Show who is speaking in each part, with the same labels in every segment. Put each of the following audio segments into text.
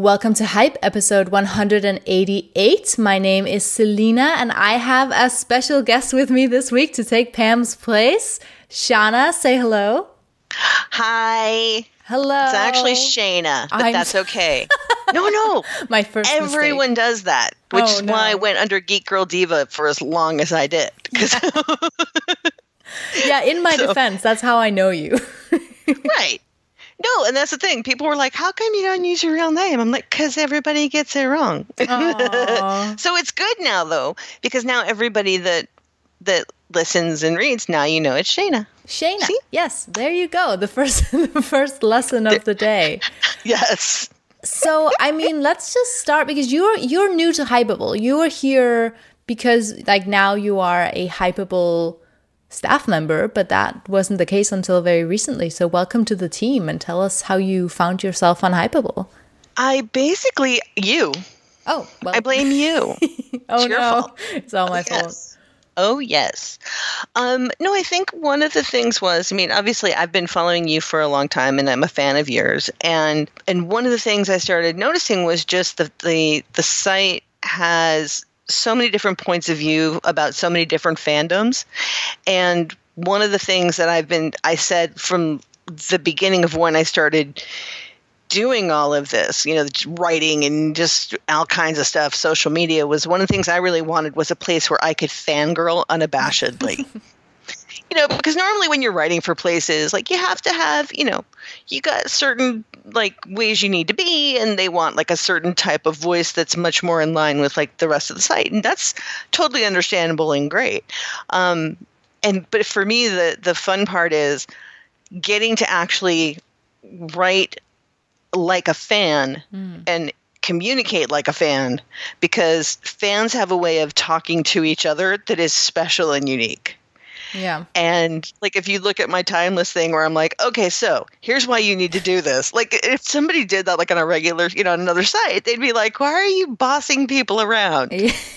Speaker 1: welcome to Hype, episode 188. My name is Selena, and I have a special guest with me this week to take Pam's place. Shana, say hello.
Speaker 2: Hi.
Speaker 1: Hello.
Speaker 2: It's actually Shayna, but that's okay. No.
Speaker 1: My first
Speaker 2: Everyone
Speaker 1: mistake.
Speaker 2: Does that, which is why I went under Geek Girl Diva for as long as I did.
Speaker 1: Yeah, in my defense, that's how I know you.
Speaker 2: Right. No, and that's the thing. People were like, how come you don't use your real name? I'm like, because everybody gets it wrong. So it's good now, though, because now everybody that listens and reads, now you know it's Shayna.
Speaker 1: Shayna.
Speaker 2: See?
Speaker 1: Yes, there you go. The first lesson of the day.
Speaker 2: Yes.
Speaker 1: So, I mean, let's just start because you're new to Hypable. You are here because now you are a Hypable staff member, but that wasn't the case until very recently. So welcome to the team and tell us how you found yourself on Hypable.
Speaker 2: You.
Speaker 1: Oh, well.
Speaker 2: I blame you.
Speaker 1: Oh,
Speaker 2: it's your fault.
Speaker 1: It's all my fault.
Speaker 2: Oh, yes. No, I think one of the things was, obviously I've been following you for a long time and I'm a fan of yours. And one of the things I started noticing was just the site has so many different points of view about so many different fandoms. And one of the things that I said from the beginning of when I started doing all of this, writing and just all kinds of stuff, social media, was one of the things I really wanted was a place where I could fangirl unabashedly. Because normally when you're writing for places, you have to have, you got certain ways you need to be, and they want a certain type of voice that's much more in line with the rest of the site. And that's totally understandable and great. But for me, the fun part is getting to actually write like a fan and communicate like a fan, because fans have a way of talking to each other that is special and unique.
Speaker 1: Yeah.
Speaker 2: And if you look at my timeless thing where I'm like, okay, so here's why you need to do this. If somebody did that on a regular, on another site, they'd be like, why are you bossing people around?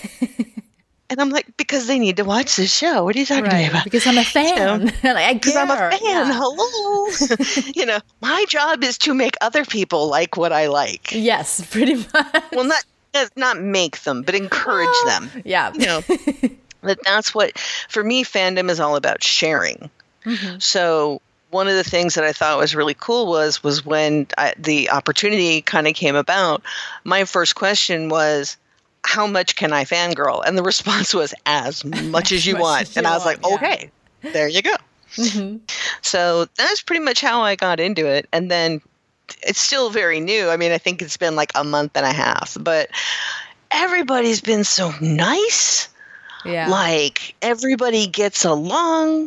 Speaker 2: And I'm like, because they need to watch this show. What are you talking about?
Speaker 1: Because I'm a fan.
Speaker 2: Because I'm a fan. Yeah. Hello. My job is to make other people like what I like.
Speaker 1: Yes, pretty much.
Speaker 2: Well, not make them, but encourage them.
Speaker 1: Yeah.
Speaker 2: That's what, for me, fandom is all about sharing. Mm-hmm. So one of the things that I thought was really cool was when the opportunity kind of came about, my first question was, how much can I fangirl? And the response was, as much as you want. And I was like, okay, there you go. Mm-hmm. So that's pretty much how I got into it. And then it's still very new. I think it's been a month and a half, but everybody's been so nice. Yeah. Everybody gets along.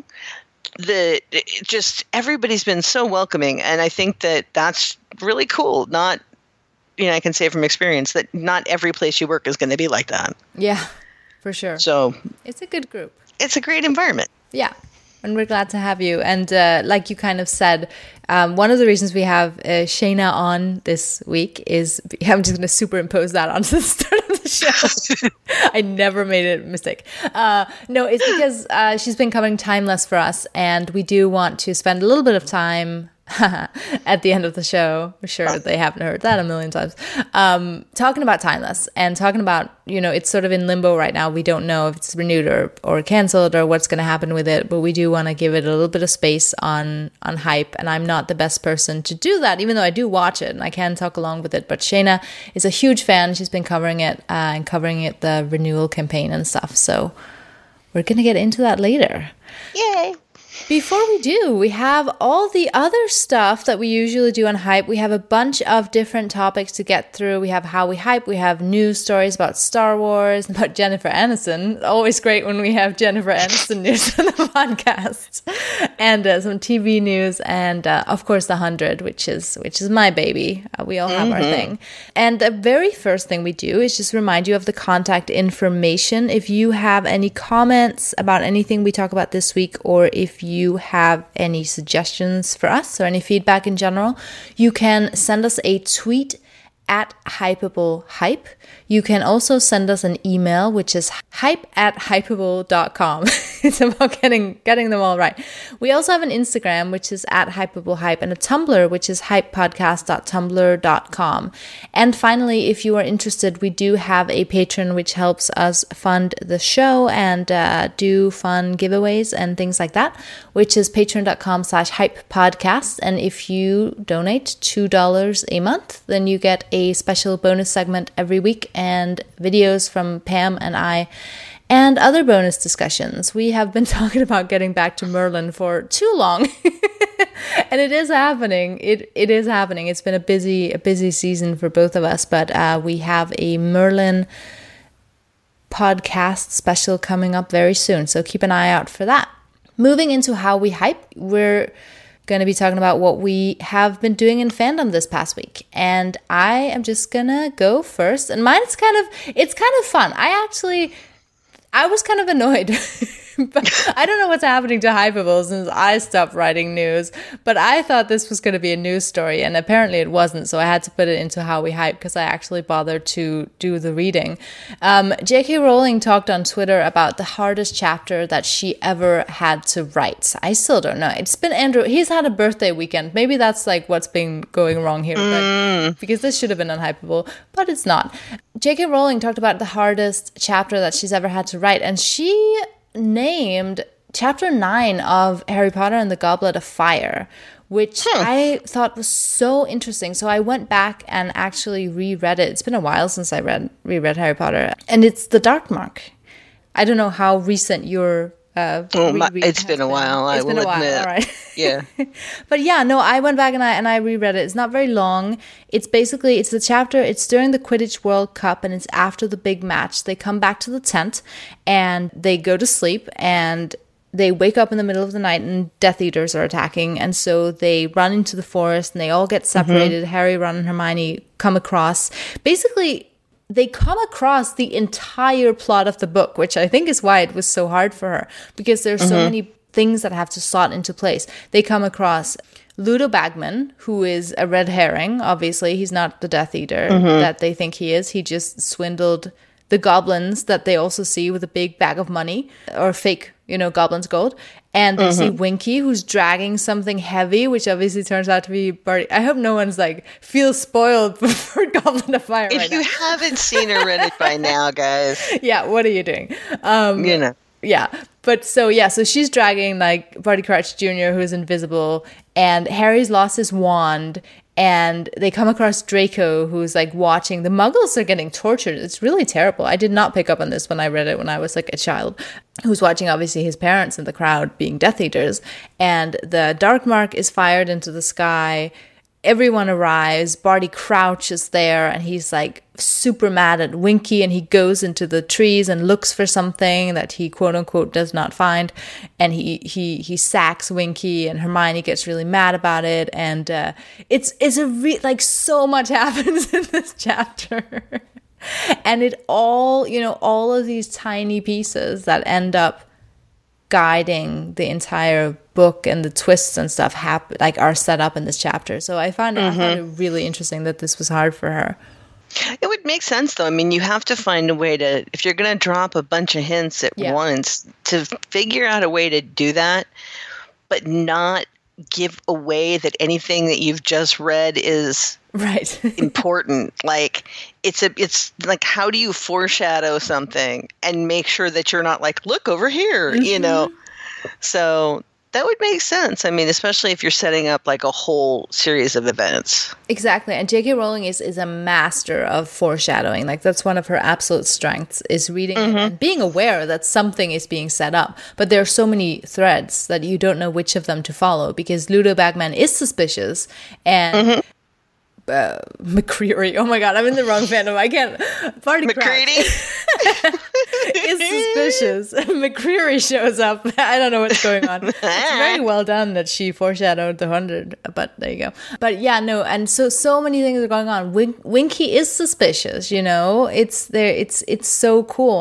Speaker 2: Everybody's been so welcoming. And I think that's really cool. Not, I can say from experience that not every place you work is going to be like that.
Speaker 1: Yeah, for sure.
Speaker 2: So
Speaker 1: it's a good group. It's
Speaker 2: a great environment.
Speaker 1: Yeah. And we're glad to have you. And like you kind of said, one of the reasons we have Shayna on this week is, I'm just going to superimpose that onto the start of the show. I never made a mistake. No, it's because she's been covering Timeless for us, and we do want to spend a little bit of time at the end of the show. I'm sure they haven't heard that a million times. Talking about Timeless and talking about, it's sort of in limbo right now. We don't know if it's renewed or canceled or what's going to happen with it, but we do want to give it a little bit of space on Hype. And I'm not the best person to do that, even though I do watch it and I can talk along with it. But Shayna is a huge fan. She's been covering it the renewal campaign and stuff. So we're going to get into that later.
Speaker 2: Yay.
Speaker 1: Before we do, we have all the other stuff that we usually do on Hype. We have a bunch of different topics to get through. We have How We Hype. We have news stories about Star Wars, about Jennifer Aniston. Always great when we have Jennifer Aniston news on the podcast. And some TV news. And, of course, The 100, which is my baby. We all have our thing. And the very first thing we do is just remind you of the contact information. If you have any comments about anything we talk about this week, or if you have any suggestions for us or any feedback in general, you can send us a tweet at hypablehype. You can also send us an email, which is hype@hypable.com. It's about getting them all right. We also have an Instagram, which is at hypablehype, and a Tumblr, which is hypepodcast.tumblr.com. And finally, if you are interested, we do have a Patreon, which helps us fund the show and do fun giveaways and things like that, which is patreon.com/hypepodcast. And if you donate $2 a month, then you get a special bonus segment every week and videos from Pam and I and other bonus discussions. We have been talking about getting back to Merlin for too long. And it is happening. It is happening. It's been a busy season for both of us, but we have a Merlin podcast special coming up very soon, so keep an eye out for that. Moving into how we hype, we're going to be talking about what we have been doing in fandom this past week. And I am just going to go first. And mine's kind of fun. I was kind of annoyed. But I don't know what's happening to Hypable since I stopped writing news. But I thought this was going to be a news story, and apparently it wasn't. So I had to put it into how we hype because I actually bothered to do the reading. J.K. Rowling talked on Twitter about the hardest chapter that she ever had to write. I still don't know. It's been Andrew. He's had a birthday weekend. Maybe that's like what's been going wrong here. But, because this should have been on Hypable, but it's not. J.K. Rowling talked about the hardest chapter that she's ever had to write, and she named chapter 9 of Harry Potter and the Goblet of Fire, which I thought was so interesting. So I went back and actually reread it. It's been a while since I reread Harry Potter, and it's the Dark Mark. I don't know how recent your
Speaker 2: it's been a while. I will admit.
Speaker 1: All right.
Speaker 2: Yeah.
Speaker 1: But yeah, no, I went back and I reread it. It's not very long. It's the chapter. It's during the Quidditch World Cup, and it's after the big match. They come back to the tent and they go to sleep, and they wake up in the middle of the night and Death Eaters are attacking. And so they run into the forest and they all get separated. Harry, Ron, and Hermione come across. Basically, they come across the entire plot of the book, which I think is why it was so hard for her, because there's so many things that have to slot into place. They come across Ludo Bagman, who is a red herring. Obviously, he's not the Death Eater that they think he is. He just swindled the goblins that they also see with a big bag of money, or fake, goblins' gold. And they see Winky, who's dragging something heavy, which obviously turns out to be Barty. I hope no one's feels spoiled for Goblet of Fire right now.
Speaker 2: If you haven't seen or read it by now, guys.
Speaker 1: Yeah, what are you doing?
Speaker 2: Yeah.
Speaker 1: But so she's dragging Barty Crouch Jr., who is invisible, and Harry's lost his wand, and they come across Draco, who's watching. The Muggles are getting tortured. It's really terrible. I did not pick up on this when I read it when I was a child. Who's watching obviously his parents in the crowd being Death Eaters, and the Dark Mark is fired into the sky. Everyone arrives. Barty Crouch is there, and he's super mad at Winky, and he goes into the trees and looks for something that he quote unquote does not find, and he sacks Winky, and Hermione gets really mad about it, and it's so much happens in this chapter. And it all, all of these tiny pieces that end up guiding the entire book, and the twists and stuff are set up in this chapter. So I found it really interesting that this was hard for her.
Speaker 2: It would make sense, though. I mean, you have to find a way to, if you're going to drop a bunch of hints at once, to figure out a way to do that, but not give away that anything that you've just read is
Speaker 1: right
Speaker 2: important. It's how do you foreshadow something and make sure that you're not look over here, So that would make sense. I mean, especially if you're setting up a whole series of events.
Speaker 1: Exactly. And J.K. Rowling is a master of foreshadowing. That's one of her absolute strengths, is reading and being aware that something is being set up. But there are so many threads that you don't know which of them to follow, because Ludo Bagman is suspicious, and McCreary. Oh my God, I'm in the wrong fandom. I can't. Barty
Speaker 2: McCready
Speaker 1: is suspicious. McCreary shows up. I don't know what's going on. It's very well done that she foreshadowed the 100, but there you go. But yeah, no, and so many things are going on. Winky is suspicious. It's there. It's so cool,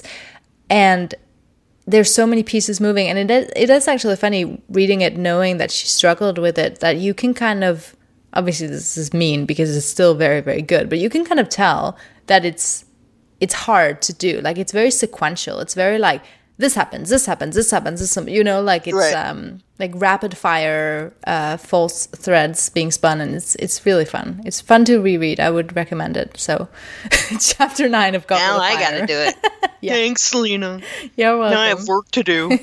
Speaker 1: and there's so many pieces moving, and it is actually funny reading it, knowing that she struggled with it. That you can kind of obviously this is mean because it's still very, very good, but you can kind of tell that it's hard to do. Like, it's very sequential. It's very like, this happens, this happens, this happens, this, you know, like it's like rapid fire false threads being spun, and it's really fun. It's fun to reread. I would recommend it. So chapter 9 of Goblet of Fire.
Speaker 2: Now I gotta do it. Yeah. Thanks, Lena.
Speaker 1: You're welcome.
Speaker 2: Now I have work to do.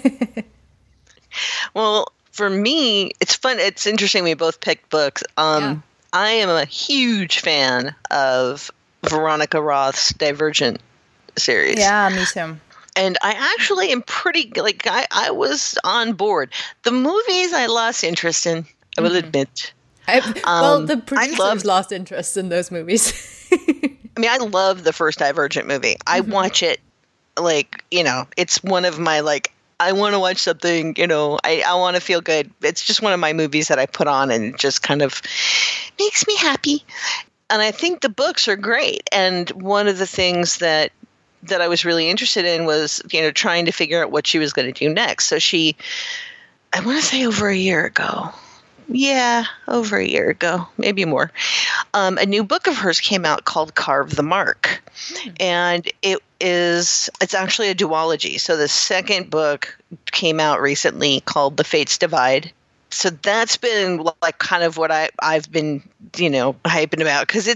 Speaker 2: Well, for me, it's fun. It's interesting. We both picked books. I am a huge fan of Veronica Roth's Divergent series.
Speaker 1: Yeah, me too.
Speaker 2: And I actually am pretty, like, I was on board. The movies I lost interest in, I will admit.
Speaker 1: Well, the producers lost interest in those movies.
Speaker 2: I mean, I love the first Divergent movie. I watch it, like, you know, it's one of my, like, I want to watch something, you know, I want to feel good. It's just one of my movies that I put on and it just kind of makes me happy. And I think the books are great. And one of the things that I was really interested in was, you know, trying to figure out what she was going to do next. So I want to say over a year ago. Yeah, over a year ago, maybe more. A new book of hers came out called Carve the Mark. And it's actually a duology. So the second book came out recently called The Fates Divide. So that's been like kind of what I've been, you know, hyping about, because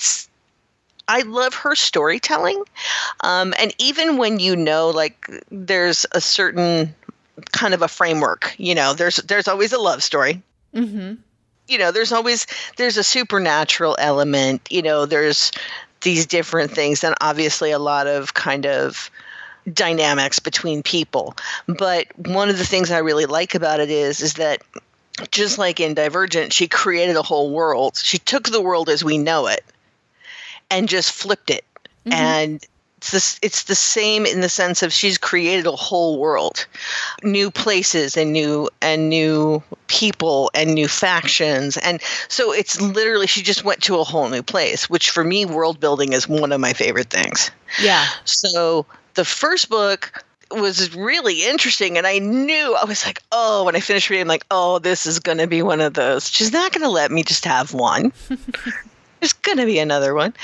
Speaker 2: I love her storytelling. And even when, you know, like there's a certain kind of a framework, you know, there's always a love story. Mm-hmm. You know, there's a supernatural element, you know, there's these different things, and obviously a lot of kind of dynamics between people. But one of the things I really like about it is that just like in Divergent, she created a whole world. She took the world as we know it and just flipped it. Mm-hmm. And it's the same in the sense of she's created a whole world, new places and new people and new factions. And so it's literally, she just went to a whole new place, which for me, world building is one of my favorite things. Yeah. So the first book was really interesting, and I was like, oh, when I finished reading, I'm like, oh, this is going to be one of those. She's not going to let me just have one. There's going to be another one.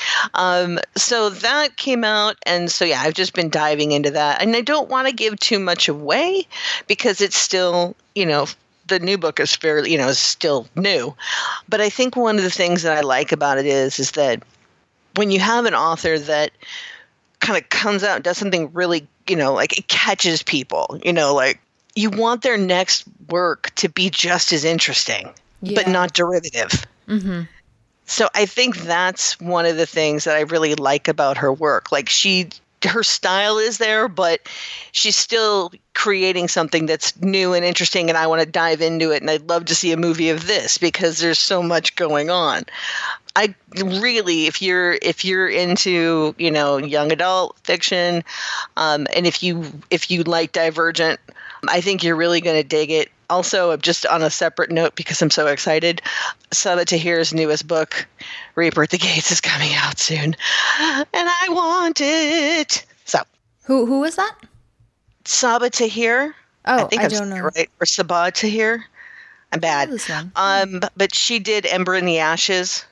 Speaker 2: So that came out. And so, yeah, I've just been diving into that. And I don't want to give too much away because it's still, you know, the new book is fairly, you know, is still new. But I think one of the things that I like about it is that when you have an author that kind of comes out and does something really, you know, like it catches people, you know, like you want their next work to be just as interesting, but not derivative. Mm-hmm. So I think that's one of the things that I really like about her work. Like her style is there, but she's still creating something that's new and interesting, and I want to dive into it. And I'd love to see a movie of this because there's so much going on. I really, if you're into, you know, young adult fiction, and if you like Divergent, I think you're really going to dig it. Also, just on a separate note, because I'm so excited, Sabaa Tahir's newest book, Reaper at the Gates, is coming out soon, and I want it. So,
Speaker 1: who was that?
Speaker 2: Sabaa Tahir.
Speaker 1: Oh,
Speaker 2: I think I'm don't know. Right, or Sabaa Tahir. I'm bad. But she did Ember in the Ashes.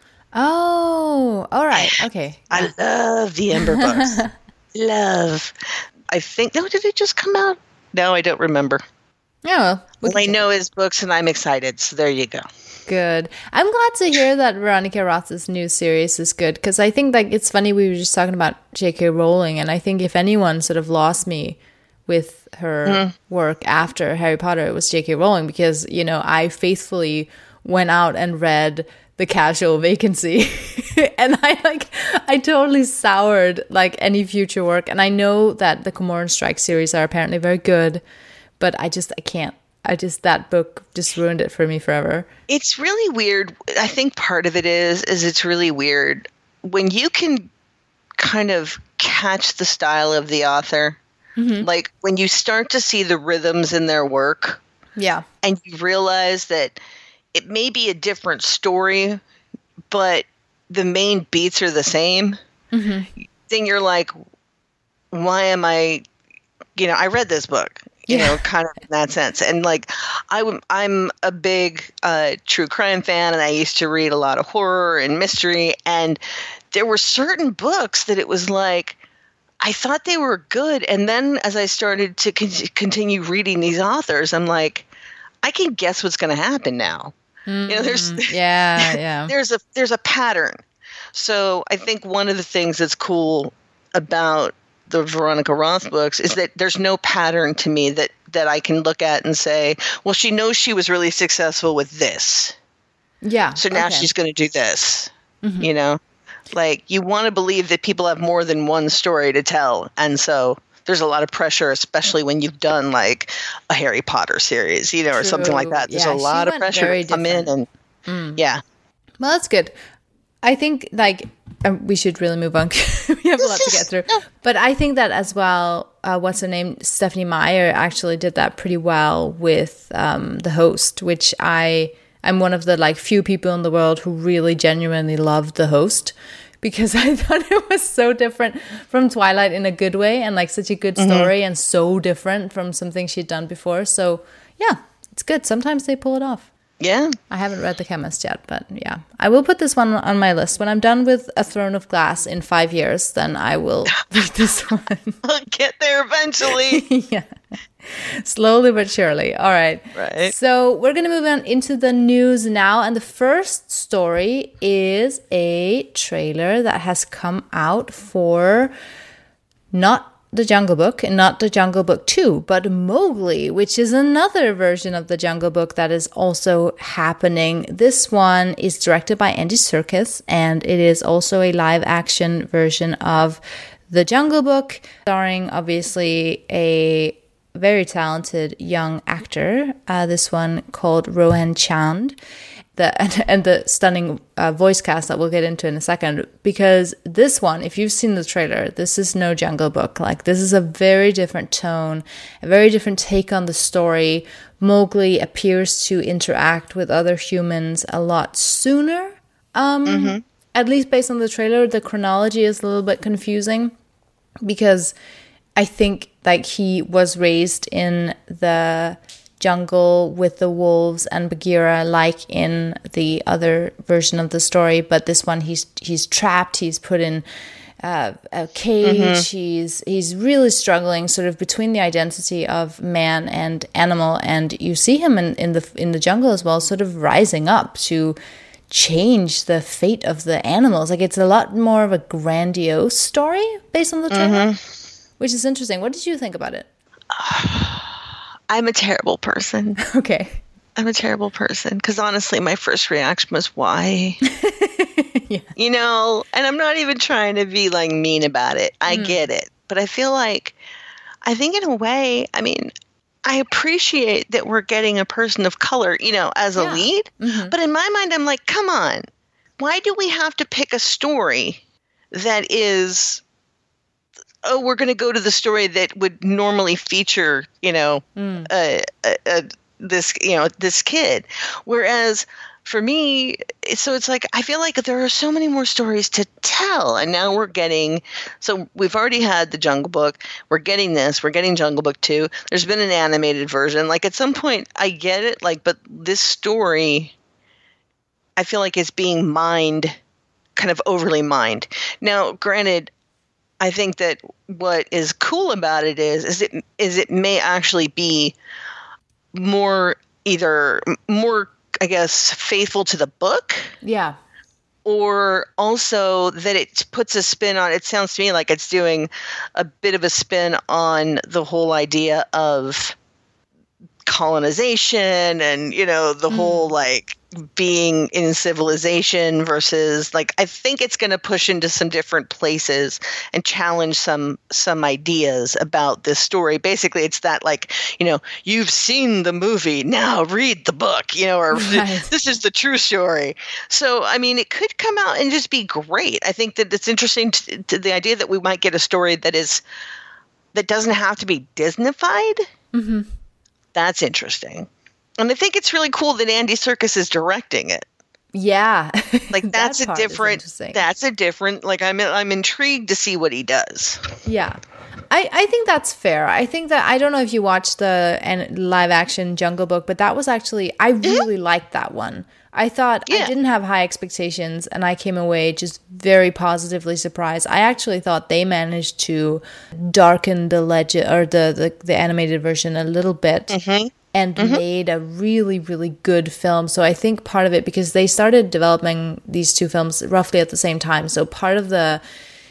Speaker 1: Oh, all right, okay.
Speaker 2: I love the Ember books. Love. I think. No, did it just come out? No, I don't remember.
Speaker 1: Yeah,
Speaker 2: well, I know his books, and I'm excited. So there you go.
Speaker 1: Good. I'm glad to hear that Veronica Roth's new series is good, because I think like it's funny, we were just talking about J.K. Rowling, and I think if anyone sort of lost me with her work after Harry Potter, it was J.K. Rowling, because, you know, I faithfully went out and read The Casual Vacancy and I totally soured like any future work. And I know that the Comoran Strike series are apparently very good, but I can't. That book just ruined it for me forever.
Speaker 2: It's really weird. I think part of it is it's really weird when you can kind of catch the style of the author. Mm-hmm. Like when you start to see the rhythms in their work. Yeah. And you realize that it may be a different story, but the main beats are the same. Mm-hmm. Then you're like, why am I, you know, I read this book. kind of in that sense. And like, I'm a big true crime fan, and I used to read a lot of horror and mystery. And there were certain books that it was like, I thought they were good. And then as I started to continue reading these authors, I'm like, I can guess what's going to happen now. There's there's a pattern. So I think one of the things that's cool about the Veronica Roth books is that there's no pattern to me that I can look at and say, well, she knows she was really successful with this.
Speaker 1: Yeah.
Speaker 2: So now she's going to do this, Like, you want to believe that people have more than one story to tell. And so there's a lot of pressure, especially when you've done like a Harry Potter series, or something like that. There's a lot of pressure to come in and yeah.
Speaker 1: Well, that's good. I think like we should really move on. We have a lot to get through. No. But I think that as well, what's her name? Stephanie Meyer actually did that pretty well with The Host, which I'm one of the like few people in the world who really genuinely loved The Host, because I thought it was so different from Twilight in a good way, and like such a good story, and so different from something she'd done before. So yeah, it's good. Sometimes they pull it off.
Speaker 2: Yeah.
Speaker 1: I haven't read The Chemist yet, but yeah. I will put this one on my list. When I'm done with A Throne of Glass in 5 years, then I will read this one.
Speaker 2: I'll get there eventually.
Speaker 1: Yeah. Slowly but surely. All right.
Speaker 2: Right.
Speaker 1: So we're going to move on into the news now. And the first story is a trailer that has come out for not The Jungle Book, and not The Jungle Book 2, but Mowgli, which is another version of The Jungle Book that is also happening. This one is directed by Andy Serkis, and it is also a live-action version of The Jungle Book, starring, obviously, a very talented young actor, this one called Rohan Chand. And the stunning voice cast that we'll get into in a second, because this one, if you've seen the trailer, this is no Jungle Book. Like, this is a very different tone, a very different take on the story. Mowgli appears to interact with other humans a lot sooner. At least based on the trailer, the chronology is a little bit confusing, because I think like he was raised in the jungle with the wolves and Bagheera, like in the other version of the story, but this one he's trapped, he's put in a cage, he's really struggling sort of between the identity of man and animal, and you see him in the jungle as well, sort of rising up to change the fate of the animals. Like, it's a lot more of a grandiose story based on the trailer, which is interesting. What did you think about it?
Speaker 2: I'm a terrible person.
Speaker 1: Okay.
Speaker 2: I'm a terrible person, because honestly, my first reaction was, why?
Speaker 1: Yeah.
Speaker 2: And I'm not even trying to be like mean about it. I get it. But I feel like, I think in a way, I mean, I appreciate that we're getting a person of color, as a lead. But in my mind, I'm like, come on. Why do we have to pick a story that is, oh, we're going to go to the story that would normally feature, this kid. Whereas for me, so it's like, I feel like there are so many more stories to tell. And now so we've already had The Jungle Book. We're getting Jungle Book 2. There's been an animated version. Like, at some point, I get it. Like, but this story, I feel like it's being mined, kind of overly mined. Now, granted, I think that what is cool about it is it may actually be more, I guess, faithful to the book.
Speaker 1: Yeah.
Speaker 2: Or also that it puts a spin on, it sounds to me like it's doing a bit of a spin on the whole idea of colonization and, the whole like being in civilization versus like, I think it's going to push into some different places and challenge some ideas about this story. Basically, it's that like, you've seen the movie, now read the book, or this is the true story. So, I mean, it could come out and just be great. I think that it's interesting to the idea that we might get a story that doesn't have to be Disneyfied. That's interesting. And I think it's really cool that Andy Serkis is directing it.
Speaker 1: Yeah.
Speaker 2: Like, that's a different, like, I'm intrigued to see what he does.
Speaker 1: Yeah. I think that's fair. I think that, I don't know if you watched the live action Jungle Book, but that was actually, I really liked that one. I thought, I didn't have high expectations, and I came away just very positively surprised. I actually thought they managed to darken the legend, or the animated version a little bit. And made a really, really good film. So I think part of it, because they started developing these two films roughly at the same time. So part of the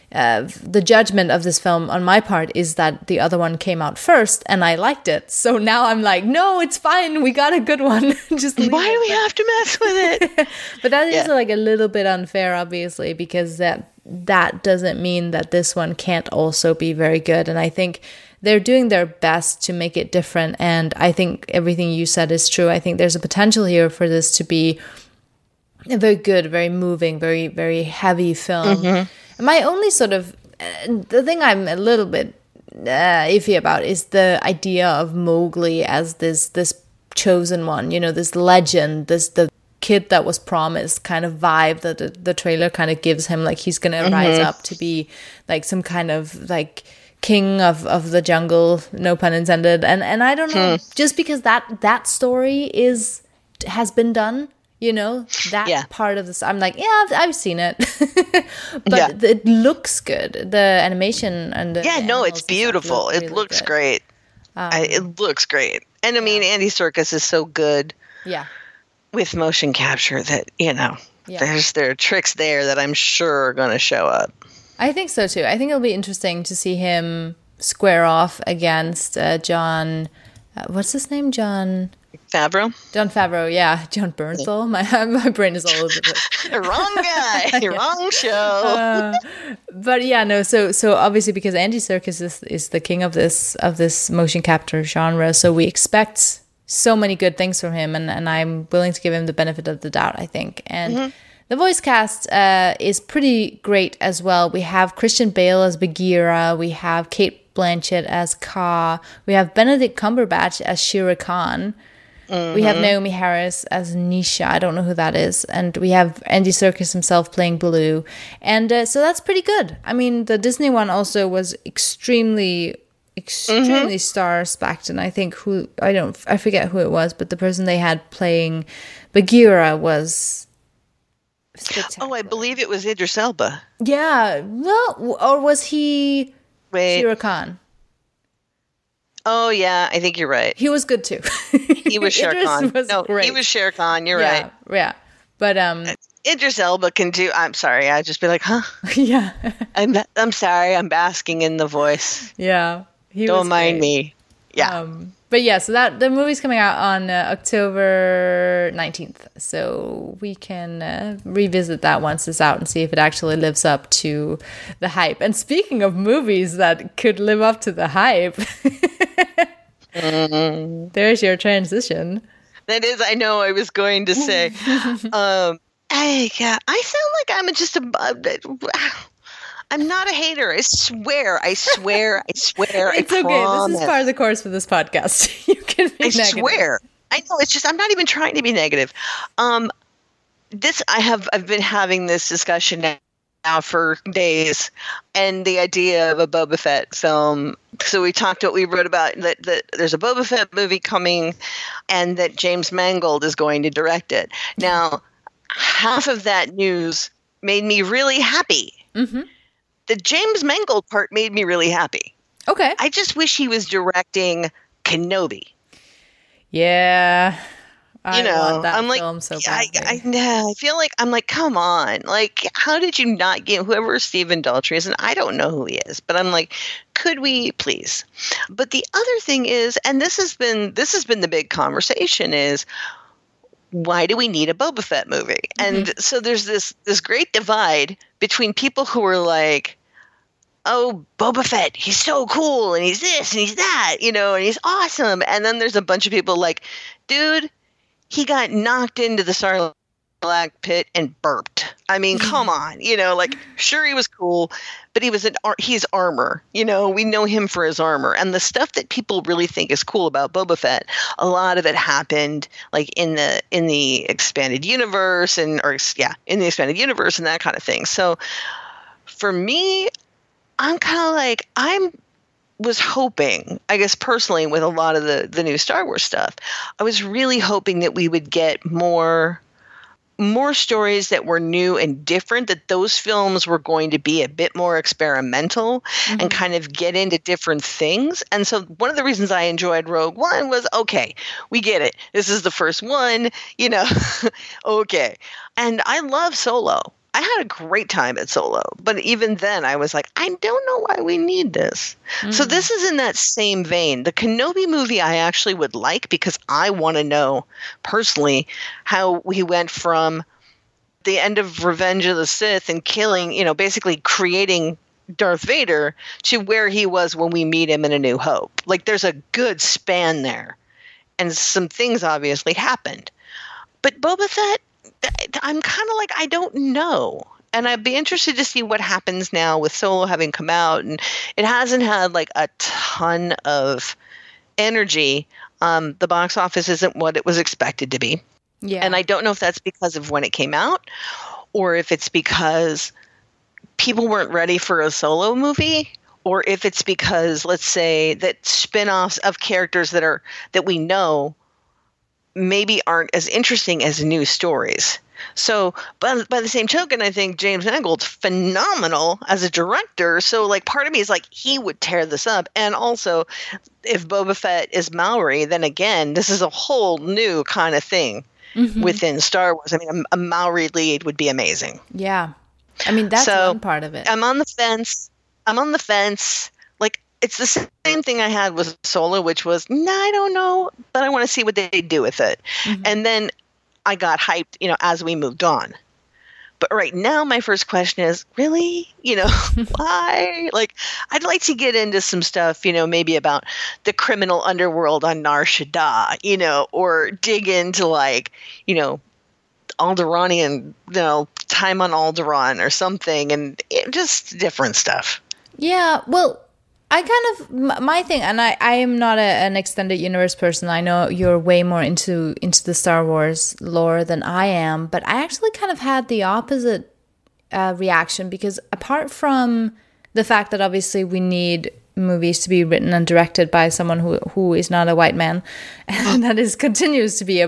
Speaker 1: judgment of this film on my part is that the other one came out first and I liked it. So now I'm like, no, it's fine. We got a good one. Just
Speaker 2: why do we have to mess with it?
Speaker 1: But that is like a little bit unfair, obviously, because that doesn't mean that this one can't also be very good. And I think they're doing their best to make it different. And I think everything you said is true. I think there's a potential here for this to be a very good, very moving, very, very heavy film. My only sort of, the thing I'm a little bit iffy about is the idea of Mowgli as this chosen one, you know, this legend, the kid that was promised kind of vibe that the trailer kind of gives him, like he's gonna rise up to be like some kind of like king of the jungle, no pun intended. And I don't know, just because that story has been done, you know, that part of this, I'm like, yeah, I've seen it. But it looks good. The animation and the
Speaker 2: it's beautiful. It looks great. It looks great. And I mean, Andy Serkis is so good with motion capture that, you know, there are tricks there that I'm sure are going to show up.
Speaker 1: I think so too. I think it'll be interesting to see him square off against John, what's his name? Jon
Speaker 2: Favreau?
Speaker 1: Jon Favreau, yeah. Jon Bernthal. My brain is all over the place.
Speaker 2: Wrong guy. Wrong show.
Speaker 1: But yeah, no. So obviously, because Andy Serkis is the king of this motion capture genre, so we expect so many good things from him, and I'm willing to give him the benefit of the doubt, I think. And the voice cast is pretty great as well. We have Christian Bale as Bagheera. We have Cate Blanchett as Kaa. We have Benedict Cumberbatch as Shere Khan. We have Naomi Harris as Nisha. I don't know who that is. And we have Andy Serkis himself playing Baloo. And so that's pretty good. I mean, the Disney one also was extremely star-specked. And I think I forget who it was, but the person they had playing Bagheera was spectacular.
Speaker 2: Oh, I believe it was Idris Elba.
Speaker 1: Yeah. Well, or was he Shere Khan?
Speaker 2: Oh, yeah, I think you're right.
Speaker 1: He was good, too.
Speaker 2: He was Shere Khan. He was Shere Khan. You're right.
Speaker 1: Yeah. But
Speaker 2: Idris Elba can do. I'm sorry. I'd just be like, huh?
Speaker 1: Yeah.
Speaker 2: I'm sorry. I'm basking in the voice.
Speaker 1: Yeah.
Speaker 2: Don't mind me. Yeah.
Speaker 1: But yeah, so the movie's coming out on October 19th. So we can revisit that once it's out and see if it actually lives up to the hype. And speaking of movies that could live up to the hype, there's your transition.
Speaker 2: That is, I know I was going to say. I sound like I'm just I'm not a hater. I swear. It's okay.
Speaker 1: Promise. This is part of the course for this podcast. You can be negative.
Speaker 2: I swear. I know. It's just I'm not even trying to be negative. I've been having this discussion now for days, and the idea of a Boba Fett film. So we wrote about that there's a Boba Fett movie coming, and that James Mangold is going to direct it. Now, half of that news made me really happy. Mm-hmm. The James Mangold part made me really happy.
Speaker 1: Okay.
Speaker 2: I just wish he was directing Kenobi.
Speaker 1: Yeah. I want that film so badly.
Speaker 2: I feel like I'm like, come on. Like, how did you not get whoever Stephen Daldry is? And I don't know who he is, but I'm like, could we please? But the other thing is, and this has been the big conversation is, why do we need a Boba Fett movie? Mm-hmm. And so there's this great divide between people who are like, oh, Boba Fett, he's so cool, and he's this, and he's that, you know, and he's awesome. And then there's a bunch of people like, dude, he got knocked into the Sarlacc pit and burped. I mean, come on, you know, like, sure, he was cool, but he's armor, you know, we know him for his armor. And the stuff that people really think is cool about Boba Fett, a lot of it happened like in the expanded universe in the expanded universe and that kind of thing. So for me, I'm kind of like, was hoping, I guess personally, with a lot of the new Star Wars stuff, I was really hoping that we would get more stories that were new and different, that those films were going to be a bit more experimental and kind of get into different things. And so one of the reasons I enjoyed Rogue One was, okay, we get it. This is the first one, okay. And I love Solo. I had a great time at Solo, but even then I was like, I don't know why we need this. So this is in that same vein. The Kenobi movie I actually would like, because I want to know personally how we went from the end of Revenge of the Sith and killing, basically creating Darth Vader to where he was when we meet him in A New Hope. Like, there's a good span there, and some things obviously happened. But Boba Fett, I'm kind of like, I don't know. And I'd be interested to see what happens now with Solo having come out. And it hasn't had like a ton of energy. The box office isn't what it was expected to be.
Speaker 1: Yeah.
Speaker 2: And I don't know if that's because of when it came out, or if it's because people weren't ready for a Solo movie, or if it's because, let's say, that spin-offs of characters that we know maybe aren't as interesting as new stories. So, by the same token, I think James Mangold's phenomenal as a director. So, like, part of me is like, he would tear this up. And also, if Boba Fett is Maori, then again, this is a whole new kind of thing within Star Wars. I mean, a Maori lead would be amazing.
Speaker 1: Yeah. I mean, that's one part of it.
Speaker 2: I'm on the fence. Like, it's the same thing I had with Solo, which was, I don't know, but I want to see what they do with it. And then I got hyped, as we moved on. But right now, my first question is, really? Why? Like, I'd like to get into some stuff, maybe about the criminal underworld on Nar Shaddaa, or dig into, like, Alderaanian, time on Alderaan or something, and just different stuff.
Speaker 1: Yeah, well, I kind of, my thing, and I am not an extended universe person. I know you're way more into the Star Wars lore than I am, but I actually kind of had the opposite reaction, because apart from the fact that obviously we need movies to be written and directed by someone who is not a white man, and that continues to be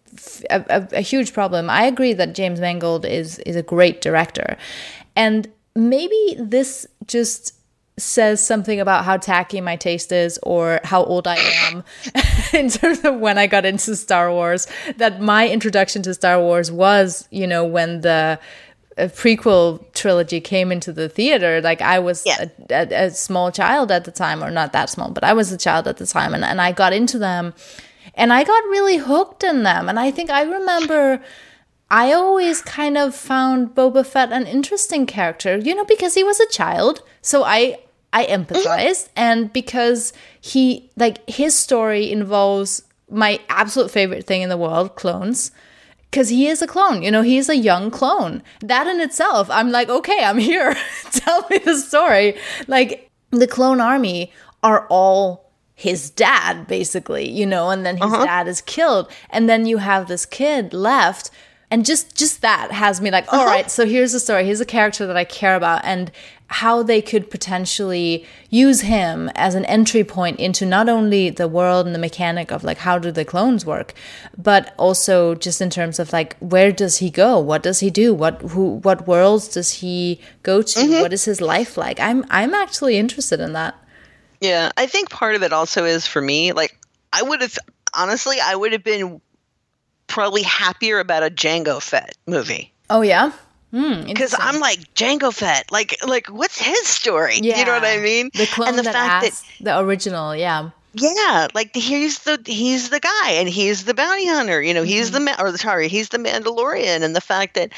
Speaker 1: a huge problem. I agree that James Mangold is a great director, and maybe this just says something about how tacky my taste is, or how old I am in terms of when I got into Star Wars. That my introduction to Star Wars was, when the prequel trilogy came into the theater. Like, I was a small child at the time, or not that small, but I was a child at the time, and I got into them, and I got really hooked in them. And I think I remember I always kind of found Boba Fett an interesting character, because he was a child. So I empathized, and because his story involves my absolute favorite thing in the world, clones, because he is a clone, he's a young clone. That in itself, I'm like, okay, I'm here. Tell me the story. Like, the clone army are all his dad, basically, and then his dad is killed, and then you have this kid left. And just that has me like, all right, so here's the story. Here's a character that I care about, and how they could potentially use him as an entry point into not only the world and the mechanic of, like, how do the clones work, but also just in terms of, like, where does he go? What does he do? What worlds does he go to? What is his life like? I'm actually interested in that.
Speaker 2: Yeah, I think part of it also is, for me, like, I would have been probably happier about a Jango Fett movie.
Speaker 1: Oh, yeah?
Speaker 2: Because I'm like, Jango Fett, like what's his story?
Speaker 1: Yeah.
Speaker 2: You know what I mean?
Speaker 1: The clone and the fact that the original, yeah.
Speaker 2: Yeah, like he's the guy, and he's the bounty hunter. He's the Mandalorian, and the fact that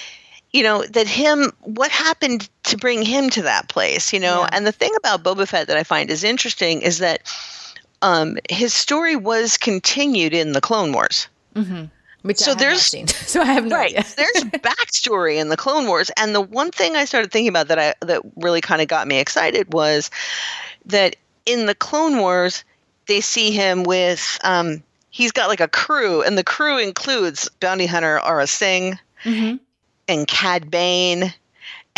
Speaker 2: what happened to bring him to that place,
Speaker 1: Yeah.
Speaker 2: And the thing about Boba Fett that I find is interesting is that his story was continued in the Clone Wars.
Speaker 1: Which I have not seen. So I have no idea.
Speaker 2: There's backstory in the Clone Wars, and the one thing I started thinking about that really kind of got me excited was that in the Clone Wars, they see him with he's got like a crew, and the crew includes bounty hunter Aurra Sing and Cad Bane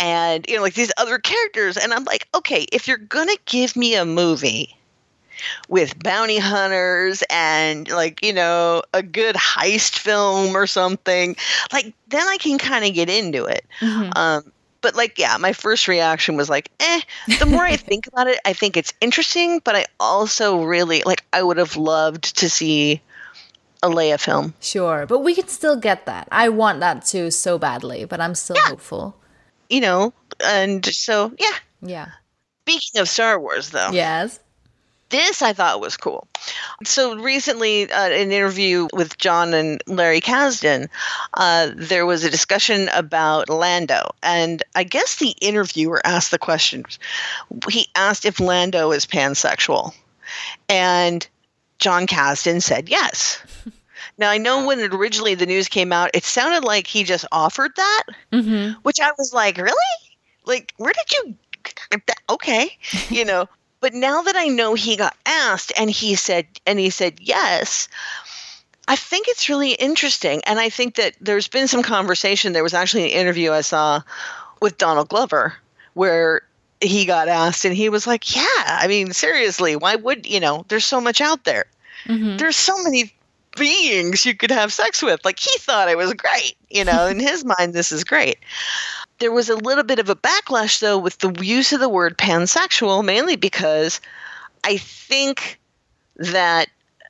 Speaker 2: and, you know, like these other characters. And I'm like, okay, if you're going to give me a movie with bounty hunters and, like, you know, a good heist film or something, like, then I can kind of get into it. But, like, yeah, my first reaction was like, the more I think about it, I think it's interesting, but I also really, like, I would have loved to see a Leia film.
Speaker 1: Sure, but we can still get that. I want that too so badly, but I'm still hopeful.
Speaker 2: You know, and so, yeah.
Speaker 1: Yeah.
Speaker 2: Speaking of Star Wars, though.
Speaker 1: Yes.
Speaker 2: This I thought was cool. So recently, an interview with John and Larry Kasdan, there was a discussion about Lando. And I guess the interviewer asked the question. He asked if Lando is pansexual. And John Kasdan said yes. Now, I know when originally the news came out, it sounded like he just offered that, which I was like, really? Like, where did you... Okay, you know... But now that I know he got asked and he said yes, I think it's really interesting. And I think that there's been some conversation. There was actually an interview I saw with Donald Glover where he got asked and he was like, yeah, I mean, seriously, why would, you know, there's so much out there. There's so many beings you could have sex with. Like, he thought it was great, you know, in his mind, this is great. There was a little bit of a backlash, though, with the use of the word pansexual, mainly because I think that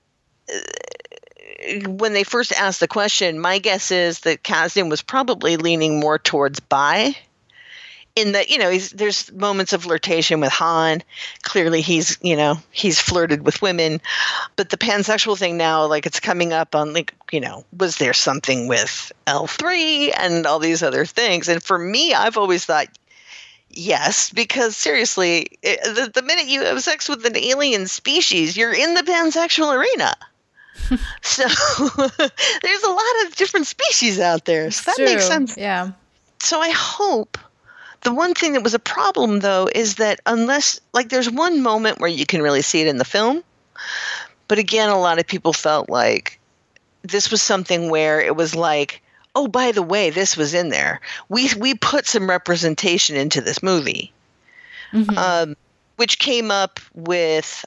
Speaker 2: when they first asked the question, my guess is that Kasdan was probably leaning more towards bi, in that, you know, there's moments of flirtation with Han. Clearly, he's flirted with women. But the pansexual thing now, like, it's coming up on, like, you know, was there something with L3 and all these other things? And for me, I've always thought, yes, because seriously, the minute you have sex with an alien species, you're in the pansexual arena. So there's a lot of different species out there. So that makes sense.
Speaker 1: Yeah.
Speaker 2: So I hope... The one thing that was a problem, though, is that unless, like, there's one moment where you can really see it in the film. But again, a lot of people felt like this was something where it was like, oh, by the way, this was in there. We put some representation into this movie, which came up with,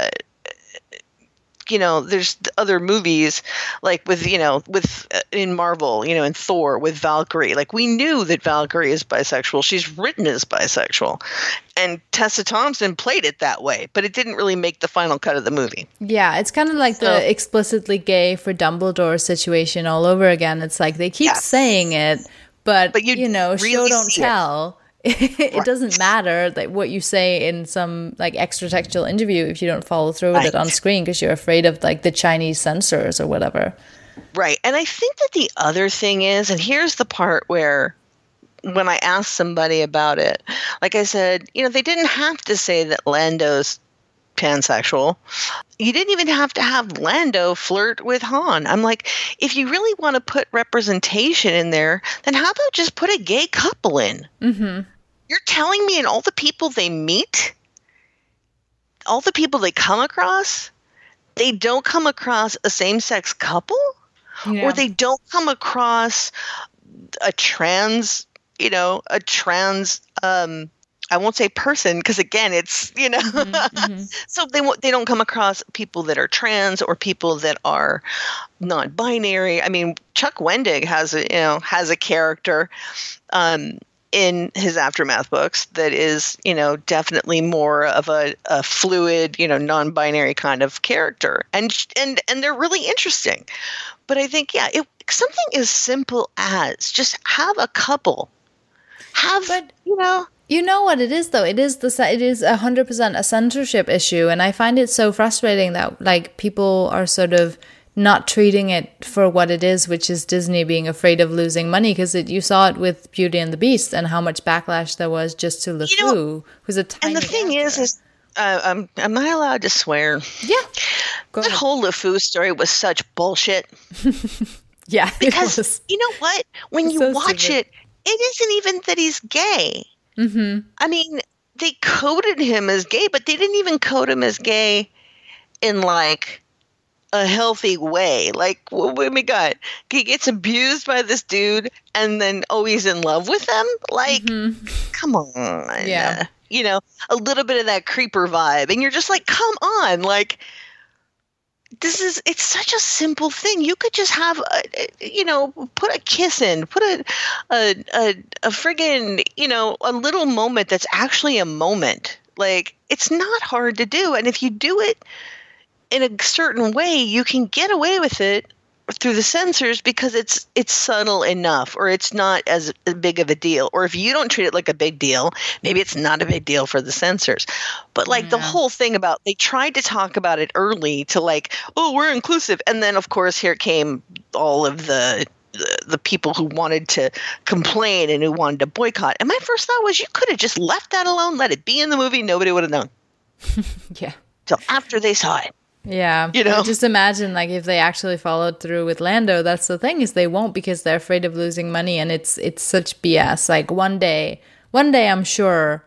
Speaker 2: you know, there's other movies like with, you know, with in Marvel, you know, in Thor with Valkyrie. Like, we knew that Valkyrie is bisexual. She's written as bisexual. And Tessa Thompson played it that way, but it didn't really make the final cut of the movie.
Speaker 1: Yeah, it's kind of like the explicitly gay for Dumbledore situation all over again. It's like they keep saying it, but you know, really show don't tell. It doesn't matter like what you say in some like extra textual interview if you don't follow through with it on screen because you're afraid of like the Chinese censors or whatever.
Speaker 2: Right. And I think that the other thing is, and here's the part where when I asked somebody about it, like I said, you know, they didn't have to say that Lando's pansexual. You didn't even have to have Lando flirt with Han. I'm like, if you really want to put representation in there, then how about just put a gay couple in? You're telling me in all the people they meet, all the people they come across, they don't come across a same-sex couple? Yeah. Or they don't come across a trans, you know, I won't say person because, again, it's, you know, so they don't come across people that are trans or people that are non-binary. I mean, Chuck Wendig has a character in his Aftermath books that is, you know, definitely more of a fluid, you know, non-binary kind of character, and they're really interesting. But I think, yeah, something as simple as just have a couple, you know.
Speaker 1: You know what it is, though? It is 100% a censorship issue. And I find it so frustrating that like people are sort of not treating it for what it is, which is Disney being afraid of losing money. Because you saw it with Beauty and the Beast and how much backlash there was just to LeFou, who's a tiny
Speaker 2: And the thing
Speaker 1: character.
Speaker 2: is am I allowed to swear?
Speaker 1: Yeah.
Speaker 2: That whole LeFou story was such bullshit.
Speaker 1: Yeah.
Speaker 2: Because you know what? When you watch it, it isn't even that he's gay. I mean, they coded him as gay, but they didn't even code him as gay in like a healthy way. Like, oh my God, he gets abused by this dude and then, oh, he's in love with them? Like, come on.
Speaker 1: Yeah.
Speaker 2: You know, a little bit of that creeper vibe. And you're just like, come on. Like, it's such a simple thing. You could just have, put a kiss in, put a friggin', a little moment that's actually a moment. Like, it's not hard to do. And if you do it in a certain way, you can get away with it through the censors because it's subtle enough, or it's not as big of a deal. Or if you don't treat it like a big deal, maybe it's not a big deal for the censors. But like the whole thing about, they tried to talk about it early to like, oh, we're inclusive. And then of course here came all of the people who wanted to complain and who wanted to boycott. And my first thought was, you could have just left that alone, let it be in the movie. Nobody would have known.
Speaker 1: Yeah.
Speaker 2: Till after they saw it.
Speaker 1: Yeah. Just imagine like if they actually followed through with Lando. That's the thing, is they won't, because they're afraid of losing money, and it's such BS. Like one day I'm sure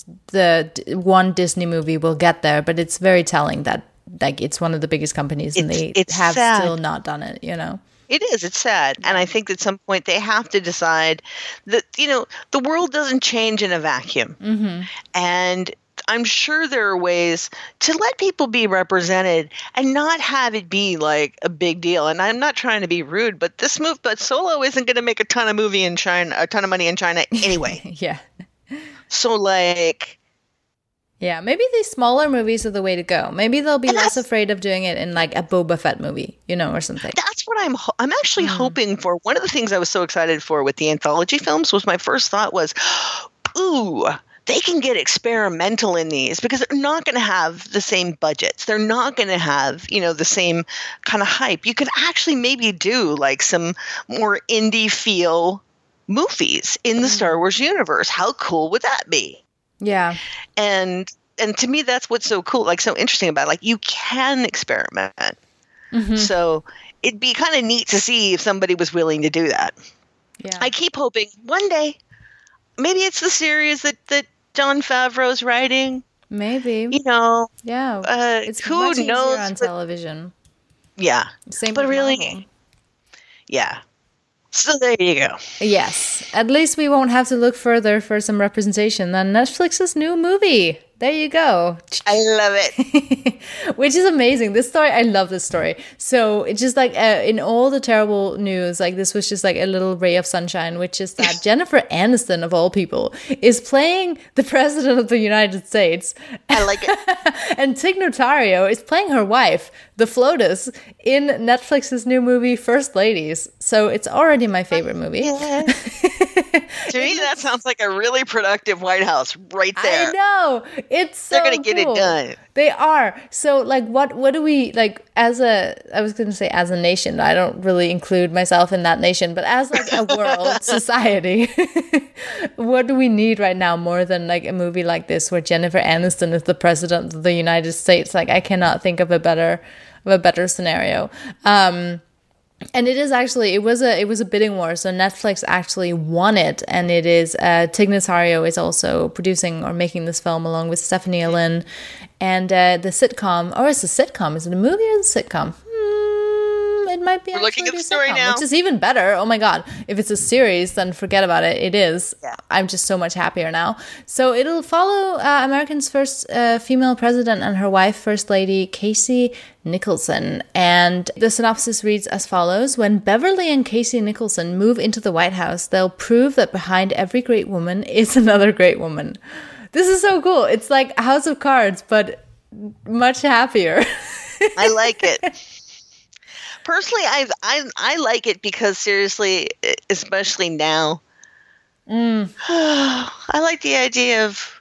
Speaker 1: the one Disney movie will get there, but it's very telling that like it's one of the biggest companies and they have sad. Still not done it, It
Speaker 2: is. It's sad. And I think at some point they have to decide that, the world doesn't change in a vacuum. Mm-hmm. And I'm sure there are ways to let people be represented and not have it be like a big deal. And I'm not trying to be rude, but but Solo isn't going to make a ton of money in China anyway.
Speaker 1: Yeah.
Speaker 2: So like,
Speaker 1: yeah, maybe these smaller movies are the way to go. Maybe they'll be less afraid of doing it in like a Boba Fett movie, or something.
Speaker 2: That's what I'm actually hoping for. One of the things I was so excited for with the anthology films was, my first thought was, ooh, they can get experimental in these because they're not going to have the same budgets. They're not going to have, the same kind of hype. You could actually maybe do like some more indie feel movies in the Star Wars universe. How cool would that be?
Speaker 1: Yeah.
Speaker 2: And to me, that's what's so cool, like so interesting about it. Like, you can experiment. Mm-hmm. So it'd be kind of neat to see if somebody was willing to do that.
Speaker 1: Yeah.
Speaker 2: I keep hoping one day, maybe it's the series that Jon Favreau's writing.
Speaker 1: Maybe.
Speaker 2: Yeah.
Speaker 1: It's
Speaker 2: who
Speaker 1: much
Speaker 2: knows
Speaker 1: easier on television.
Speaker 2: Yeah.
Speaker 1: Same
Speaker 2: but
Speaker 1: with
Speaker 2: really,
Speaker 1: Marvel.
Speaker 2: Yeah. So there you go.
Speaker 1: Yes. At least we won't have to look further for some representation than Netflix's new movie. There you go.
Speaker 2: I love it.
Speaker 1: Which is amazing. This story, I love this story. So it's just like in all the terrible news, like this was just like a little ray of sunshine, which is that Jennifer Aniston, of all people, is playing the president of the United States.
Speaker 2: I like it.
Speaker 1: And Tig Notaro is playing her wife, the FLOTUS, in Netflix's new movie, First Ladies. So it's already my favorite movie.
Speaker 2: Yeah. To me, that sounds like a really productive White House right there.
Speaker 1: I know. It's so
Speaker 2: They're going to get it done.
Speaker 1: They are. So, like, what do we, like, I was going to say as a nation, I don't really include myself in that nation, but as, like, a world society, what do we need right now more than, like, a movie like this where Jennifer Aniston is the president of the United States? Like, I cannot think of a better scenario. And it is actually, it was a bidding war, so Netflix actually won it, and it is, Tig Notaro is also producing or making this film along with Stephanie Lin, and the sitcom, or is it a sitcom? Is it a movie or is it a sitcom? It might be.
Speaker 2: We're looking at the story now,
Speaker 1: which is even better. Oh my god! If it's a series, then forget about it. It is.
Speaker 2: Yeah.
Speaker 1: I'm just so much happier now. So it'll follow America's first female president and her wife, First Lady Casey Nicholson. And the synopsis reads as follows: When Beverly and Casey Nicholson move into the White House, they'll prove that behind every great woman is another great woman. This is so cool. It's like House of Cards, but much happier.
Speaker 2: I like it. Personally, I like it because, seriously, especially now, I like the idea of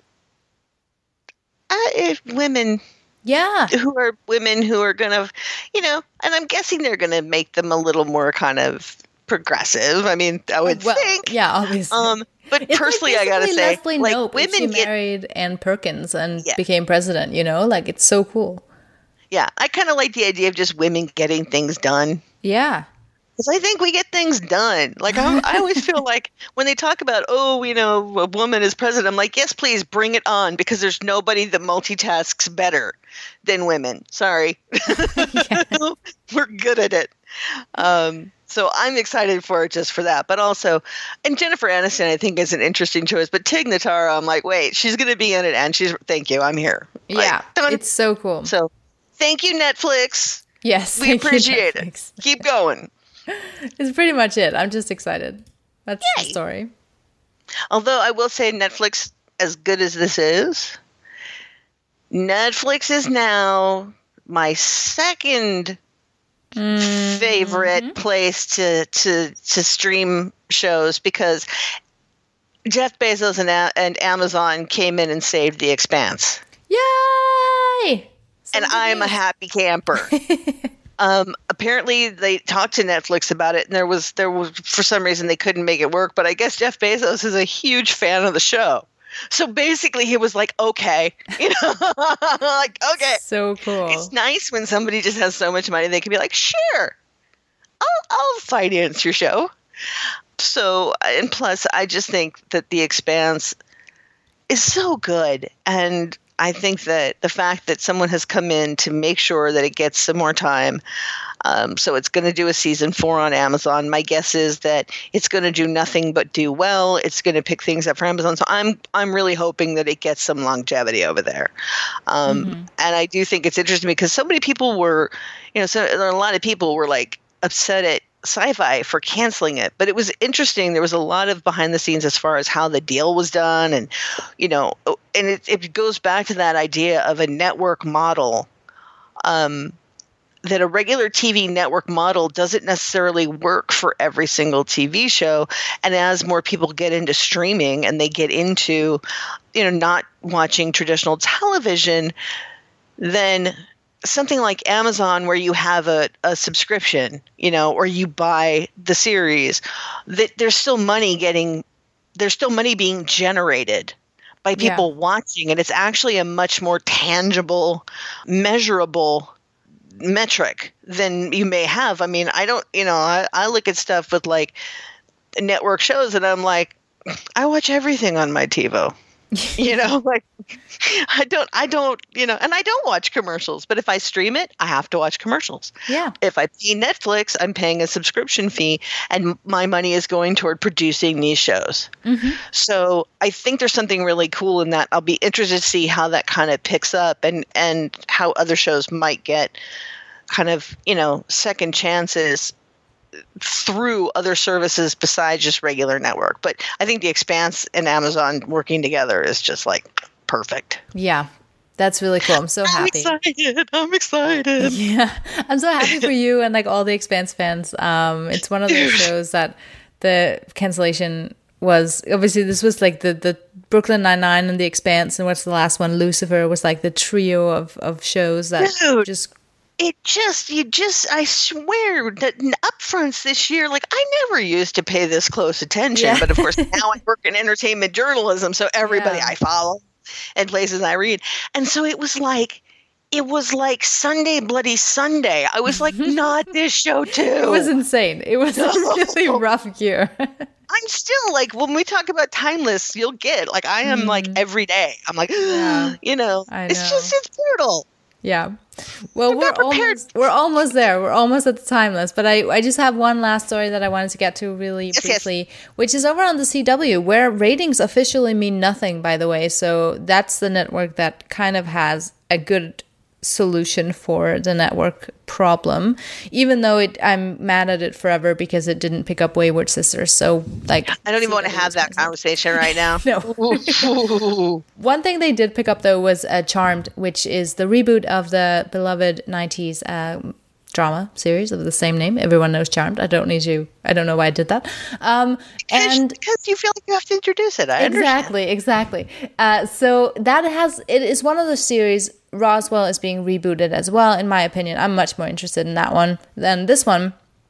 Speaker 2: women.
Speaker 1: Yeah.
Speaker 2: Who are women who are going to, and I'm guessing they're going to make them a little more kind of progressive. I mean, I would think.
Speaker 1: Yeah, obviously.
Speaker 2: But it's personally, like, I got to say,
Speaker 1: Leslie
Speaker 2: like,
Speaker 1: Knope,
Speaker 2: women
Speaker 1: she married Ann Perkins and became president, like, it's so cool.
Speaker 2: Yeah, I kind of like the idea of just women getting things done.
Speaker 1: Yeah.
Speaker 2: Because I think we get things done. Like I always feel like when they talk about, a woman is president, I'm like, yes, please bring it on, because there's nobody that multitasks better than women. Sorry. We're good at it. So I'm excited for it just for that. But also, and Jennifer Aniston, I think, is an interesting choice. But Tig Notaro, I'm like, wait, she's going to be in it, and thank you, I'm here.
Speaker 1: Yeah,
Speaker 2: like,
Speaker 1: it's so cool.
Speaker 2: So thank you, Netflix.
Speaker 1: Yes,
Speaker 2: we appreciate it. Keep going.
Speaker 1: It's pretty much it. I'm just excited. That's the story.
Speaker 2: Although I will say, Netflix, as good as this is, Netflix is now my second favorite place to stream shows, because Jeff Bezos and Amazon came in and saved The Expanse.
Speaker 1: Yay!
Speaker 2: And I'm a happy camper. Apparently they talked to Netflix about it, and there was for some reason they couldn't make it work, but I guess Jeff Bezos is a huge fan of the show. So basically he was like, okay, like, okay.
Speaker 1: So cool.
Speaker 2: It's nice when somebody just has so much money, they can be like, sure, I'll finance your show. So, and plus I just think that The Expanse is so good. And I think that the fact that someone has come in to make sure that it gets some more time. So it's going to do a season 4 on Amazon. My guess is that it's going to do nothing but do well. It's going to pick things up for Amazon. So I'm really hoping that it gets some longevity over there. And I do think it's interesting because so many people were, so there are a lot of people were like upset at Sci-Fi for canceling it, but it was interesting. There was a lot of behind the scenes as far as how the deal was done, and and it goes back to that idea of a network model. That a regular TV network model doesn't necessarily work for every single TV show, and as more people get into streaming and they get into, not watching traditional television, then something like Amazon, where you have a subscription, or you buy the series, that there's still money being generated by people watching, and it's actually a much more tangible, measurable metric than you may have. I mean, I don't, I look at stuff with like network shows, and I'm like, I watch everything on my TiVo. Like I don't, and I don't watch commercials, but if I stream it, I have to watch commercials.
Speaker 1: Yeah.
Speaker 2: If I pay Netflix, I'm paying a subscription fee, and my money is going toward producing these shows. So I think there's something really cool in that. I'll be interested to see how that kind of picks up, and how other shows might get kind of, second chances through other services besides just regular network. But I think The Expanse and Amazon working together is just like perfect.
Speaker 1: Yeah, that's really cool. I'm so happy.
Speaker 2: I'm excited.
Speaker 1: Yeah, I'm so happy for you and like all the Expanse fans. It's one of those shows that the cancellation was, obviously this was like the Brooklyn Nine-Nine and The Expanse, and what's the last one? Lucifer was like the trio of shows that just... I swear that upfronts this year, like I never used to pay this close attention, but of course now I work in entertainment journalism, so everybody I follow and places I read. And so it was like Sunday, Bloody Sunday. I was like, not this show too. It was insane. It was a really rough year.
Speaker 2: I'm still like, when we talk about timeless, you'll get like, I am like every day. I'm like, it's brutal.
Speaker 1: Yeah. Well, we're almost there. We're almost at the timeless. But I just have one last story that I wanted to get to really briefly, which is over on the CW, where ratings officially mean nothing, by the way. So that's the network that kind of has a good solution for the network problem, even though I'm mad at it forever because it didn't pick up Wayward Sisters. So like,
Speaker 2: I don't even want to have that conversation right now.
Speaker 1: No. One thing they did pick up though was Charmed, which is the reboot of the beloved 90s drama series of the same name. Everyone knows Charmed. I don't know why I did that.
Speaker 2: Because you feel like you have to introduce it.
Speaker 1: Exactly. So it is one of the series. Roswell is being rebooted as well, in my opinion. I'm much more interested in that one than this one.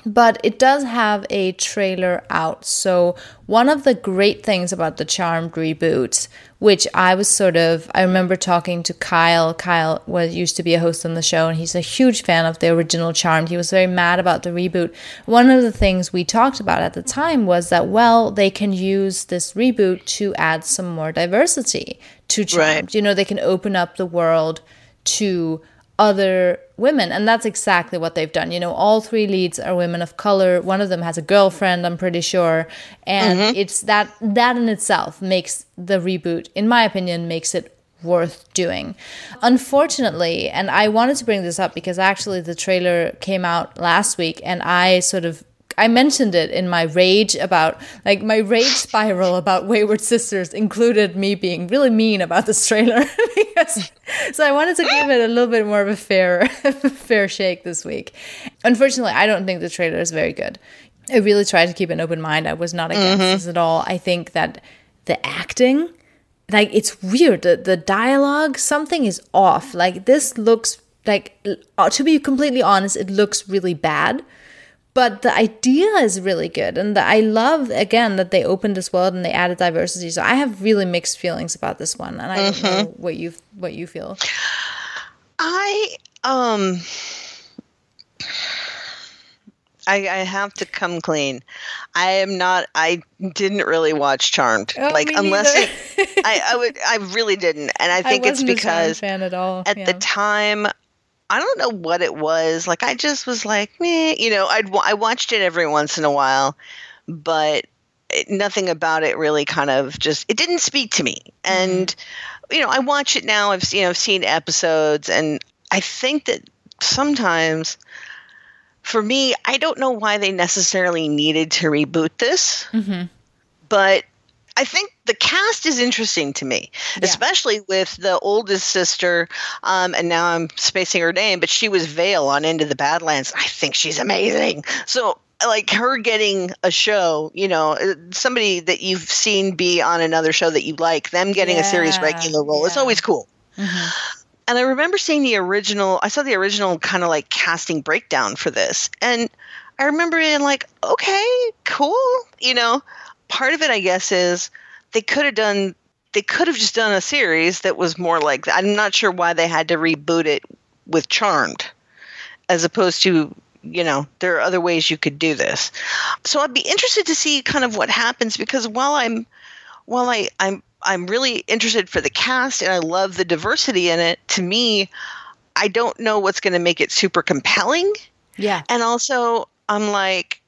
Speaker 1: But it does have a trailer out. So one of the great things about the Charmed reboot, which I remember talking to Kyle. Kyle used to be a host on the show, and he's a huge fan of the original Charmed. He was very mad about the reboot. One of the things we talked about at the time was that, well, they can use this reboot to add some more diversity to Charmed.
Speaker 2: Right.
Speaker 1: They can open up the world to other women, and that's exactly what they've done. All 3 leads are women of color. One of them has a girlfriend, I'm pretty sure, and it's that in itself makes the reboot, in my opinion, makes it worth doing. Unfortunately, and I wanted to bring this up because actually the trailer came out last week, and I mentioned it in my rage spiral about Wayward Sisters included me being really mean about this trailer. So I wanted to give it a little bit more of a fair shake this week. Unfortunately, I don't think the trailer is very good. I really tried to keep an open mind. I was not against this at all. I think that the acting, it's weird. The dialogue, something is off. This looks to be completely honest, it looks really bad. But the idea is really good. And I love, again, that they opened this world and they added diversity. So I have really mixed feelings about this one. And I don't know what you feel.
Speaker 2: I have to come clean. I didn't really watch Charmed. I really didn't. And I think it's because
Speaker 1: fan at all.
Speaker 2: At the time, I don't know what it was. I just was like, meh. I watched it every once in a while, but nothing about it really kind of it didn't speak to me. And, I watch it now. I've seen episodes, and I think that sometimes, for me, I don't know why they necessarily needed to reboot this, but I think the cast is interesting to me, especially with the oldest sister, and now I'm spacing her name, but she was Vale on Into the Badlands. I think she's amazing. So, her getting a show, somebody that you've seen be on another show that you like, them getting a series regular role, it's always cool. And I remember seeing I saw the original kind of casting breakdown for this, and I remember being okay, cool, Part of it, I guess, is they could have just done a series that was more like that. I'm not sure why they had to reboot it with Charmed, as opposed to, there are other ways you could do this. So I'd be interested to see kind of what happens, because while I'm really interested for the cast and I love the diversity in it, to me, I don't know what's going to make it super compelling.
Speaker 1: Yeah.
Speaker 2: And also, I'm like,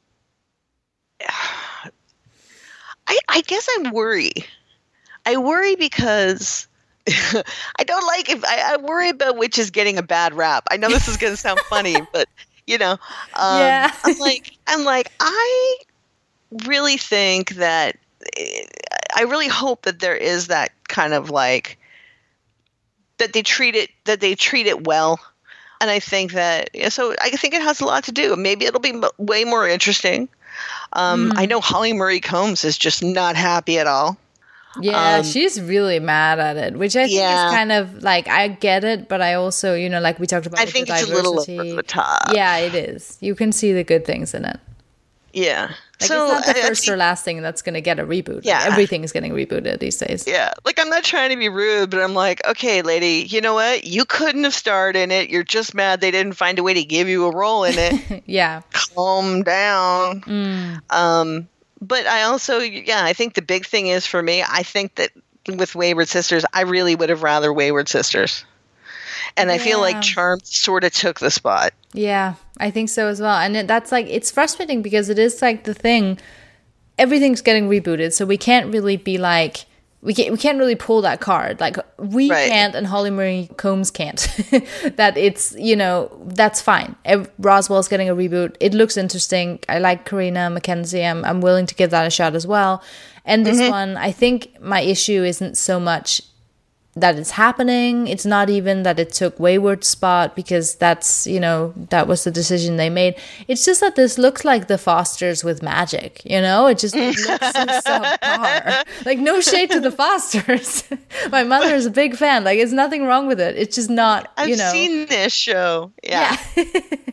Speaker 2: I guess I worry. I worry because I don't like I worry about witches getting a bad rap. I know this is going to sound funny, but I'm like, I really think that I really hope that there is that kind of that they treat it well. And I think that, so I think it has a lot to do. Maybe it'll be way more interesting. I know Holly Marie Combs is just not happy at all.
Speaker 1: Yeah, she's really mad at it, which I think is kind of I get it, but I also, we talked about,
Speaker 2: I think it's a little over the top.
Speaker 1: Yeah, it is. You can see the good things in it.
Speaker 2: Yeah.
Speaker 1: So it's not the first or last thing that's going to get a reboot. Yeah. Everything is getting rebooted these days.
Speaker 2: Yeah. I'm not trying to be rude, but I'm like, okay, lady, you know what? You couldn't have starred in it. You're just mad they didn't find a way to give you a role in it.
Speaker 1: Yeah.
Speaker 2: Calm down. But I also, I think the big thing is for me, I think that with Wayward Sisters, I really would have rather Wayward Sisters. And I feel like Charmed sort of took the spot.
Speaker 1: Yeah, I think so as well. And that's it's frustrating because it is the thing, everything's getting rebooted. So we can't really be we can't really pull that card. We can't, and Holly Marie Combs can't. That it's, that's fine. Roswell's getting a reboot. It looks interesting. I like Karina Mackenzie. I'm willing to give that a shot as well. And this one, I think my issue isn't so much that it's happening. It's not even that it took Wayward's spot, because that's, that was the decision they made. It's just that this looks like the Fosters with magic, it just looks so subpar. No shade to the Fosters. My mother is a big fan. There's nothing wrong with it. It's just not,
Speaker 2: I've seen this show. Yeah.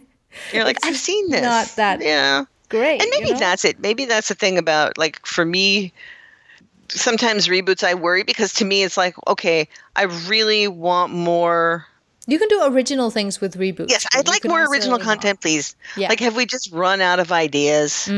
Speaker 2: You're like, I've seen this.
Speaker 1: Not that great.
Speaker 2: And maybe that's it. Maybe that's the thing about, like, for me, sometimes reboots I worry because to me it's like, okay, I really want more.
Speaker 1: You can do original things with reboots.
Speaker 2: Yes, I'd like more original content, please. Yeah. Like, have we just run out of ideas?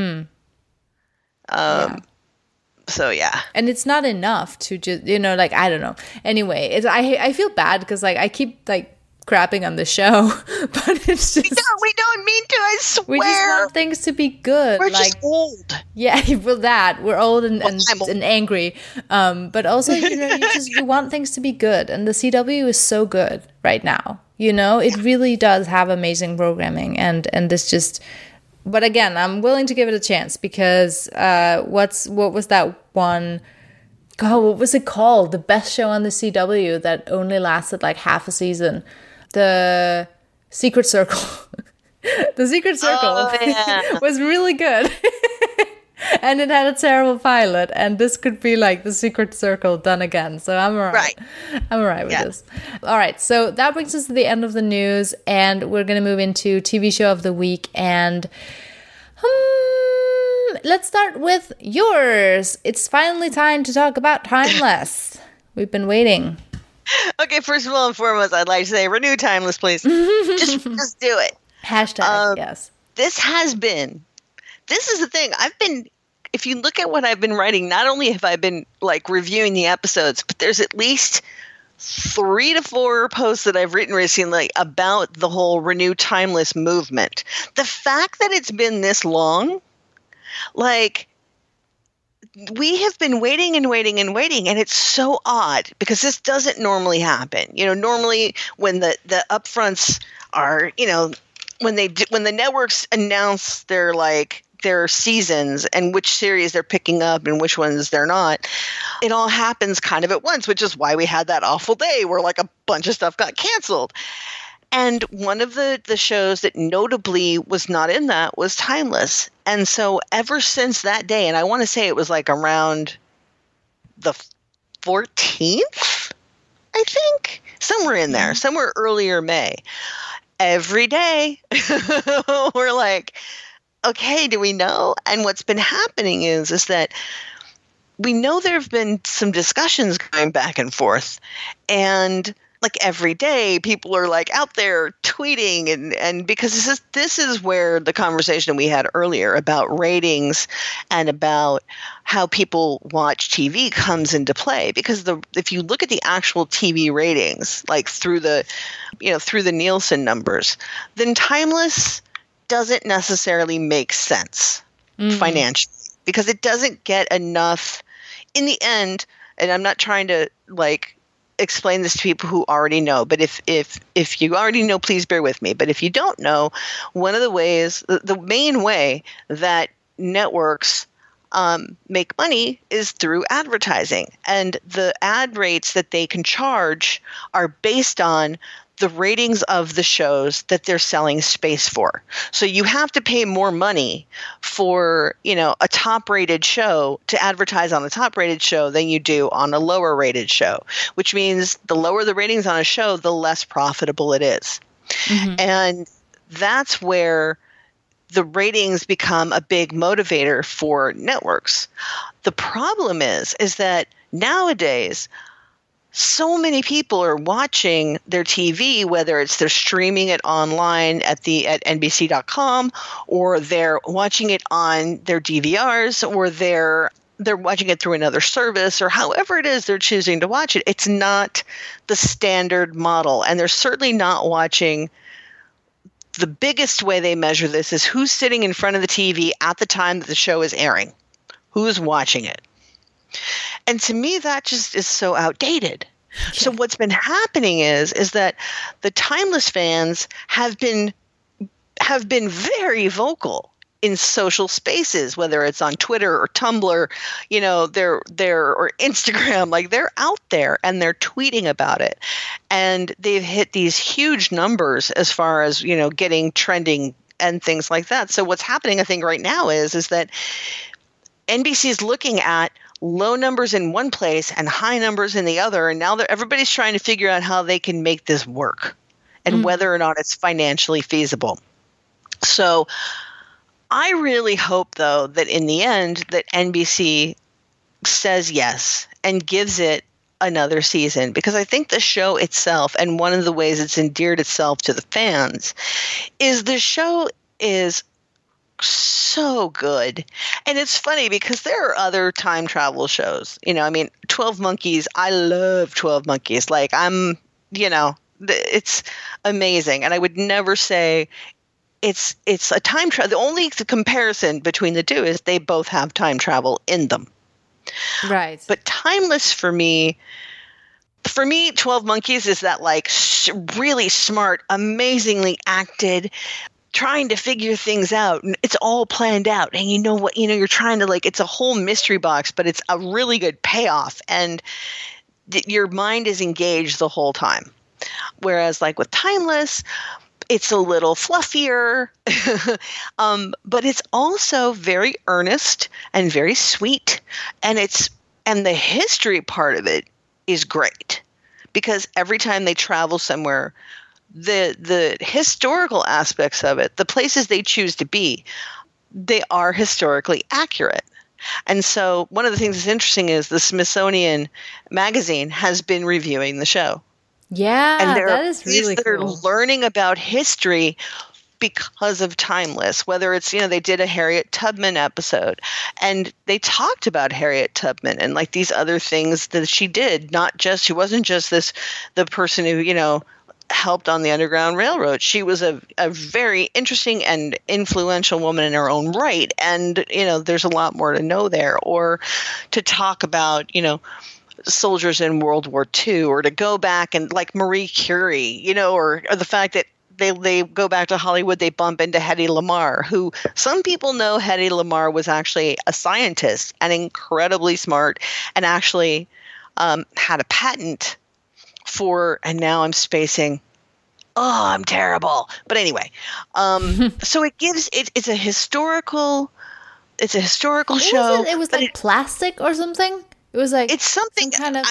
Speaker 2: So yeah,
Speaker 1: and it's not enough to just, like, I don't know. Anyway, I feel bad because, like, I keep, like, crapping on the show, but it's just
Speaker 2: we don't mean to. I swear,
Speaker 1: we just want things to be good.
Speaker 2: We're just old.
Speaker 1: Yeah, well, we're old and angry. But also, you want things to be good, and the CW is so good right now. It really does have amazing programming, and this just. But again, I'm willing to give it a chance because what was that one? God, what was it called? The best show on the CW that only lasted like half a season. The Secret Circle. The Secret Circle was really good. And it had a terrible pilot, and this could be like The Secret Circle done again. So I'm all right. I'm all right with this. All right, so that brings us to the end of the news, and we're going to move into TV show of the week. And let's start with yours. It's finally time to talk about Timeless. We've been waiting.
Speaker 2: Okay, first of all and foremost, I'd like to say renew Timeless, please. just do it.
Speaker 1: Hashtag, yes.
Speaker 2: This is the thing. If you look at what I've been writing, not only have I been, like, reviewing the episodes, but there's at least 3 to 4 posts that I've written recently about the whole Renew Timeless movement. The fact that it's been this long, like, we have been waiting and waiting and waiting, and it's so odd because this doesn't normally happen. Normally when the upfronts are, when the networks announce their seasons and which series they're picking up and which ones they're not, it all happens kind of at once, which is why we had that awful day where, like, a bunch of stuff got canceled. And one of the shows that notably was not in that was Timeless. And so ever since that day, and I want to say it was like around the 14th, I think, somewhere in there, somewhere earlier May, every day we're like, okay, do we know? And what's been happening is that we know there have been some discussions going back and forth, and like every day people are like out there tweeting and because this is where the conversation we had earlier about ratings and about how people watch TV comes into play, because if you look at the actual TV ratings, like through the Nielsen numbers, then Timeless doesn't necessarily make sense financially, because it doesn't get enough in the end. And I'm not trying to, like, explain this to people who already know, but if you already know, please bear with me. But if you don't know, one of the ways, the main way that networks make money is through advertising, and the ad rates that they can charge are based on the ratings of the shows that they're selling space for. So you have to pay more money for, a top-rated show to advertise on a top-rated show than you do on a lower-rated show, which means the lower the ratings on a show, the less profitable it is. Mm-hmm. And that's where the ratings become a big motivator for networks. The problem is that nowadays, so many people are watching their TV, whether it's they're streaming it online at NBC.com, or they're watching it on their DVRs, or they're watching it through another service, or however it is they're choosing to watch it. It's not the standard model, and they're certainly not watching. The biggest way they measure this is who's sitting in front of the TV at the time that the show is airing, who's watching it. And to me, that just is so outdated. Yeah. So what's been happening is that the Timeless fans have been very vocal in social spaces, whether it's on Twitter or Tumblr, they're or Instagram, like they're out there and they're tweeting about it. And they've hit these huge numbers as far as, getting trending and things like that. So what's happening, I think, right now is that NBC is looking at low numbers in one place and high numbers in the other. And now everybody's trying to figure out how they can make this work and whether or not it's financially feasible. So I really hope, though, that in the end that NBC says yes and gives it another season, because I think the show itself, and one of the ways it's endeared itself to the fans, is the show is so good. And it's funny because there are other time travel shows. You know, I mean, 12 Monkeys, I love 12 Monkeys. Like, it's amazing. And I would never say it's a time travel. The only comparison between the two is they both have time travel in them.
Speaker 1: Right.
Speaker 2: But Timeless for me, 12 Monkeys is that like really smart, amazingly acted, trying to figure things out, and it's all planned out, and you know what, you're trying to, like, it's a whole mystery box, but it's a really good payoff, and your mind is engaged the whole time. Whereas like with Timeless, it's a little fluffier, but it's also very earnest and very sweet, and the history part of it is great, because every time they travel somewhere, the historical aspects of it, the places they choose to be, they are historically accurate. And so one of the things that's interesting is the Smithsonian Magazine has been reviewing the show.
Speaker 1: Yeah,
Speaker 2: and there
Speaker 1: that
Speaker 2: are
Speaker 1: is really
Speaker 2: that
Speaker 1: cool.
Speaker 2: are learning about history because of Timeless, whether it's, they did a Harriet Tubman episode, and they talked about Harriet Tubman and like these other things that she did. She wasn't just the person who, helped on the Underground Railroad. She was a very interesting and influential woman in her own right. And, there's a lot more to know there, or to talk about, soldiers in World War II, or to go back and like Marie Curie, or the fact that they go back to Hollywood, they bump into Hedy Lamarr, who some people know Hedy Lamarr was actually a scientist and incredibly smart, and actually had a patent for, and now I'm spacing. Oh, I'm terrible. But anyway, so it's a historical show.
Speaker 1: It was like plastic or something. It was like,
Speaker 2: it's something
Speaker 1: some kind of.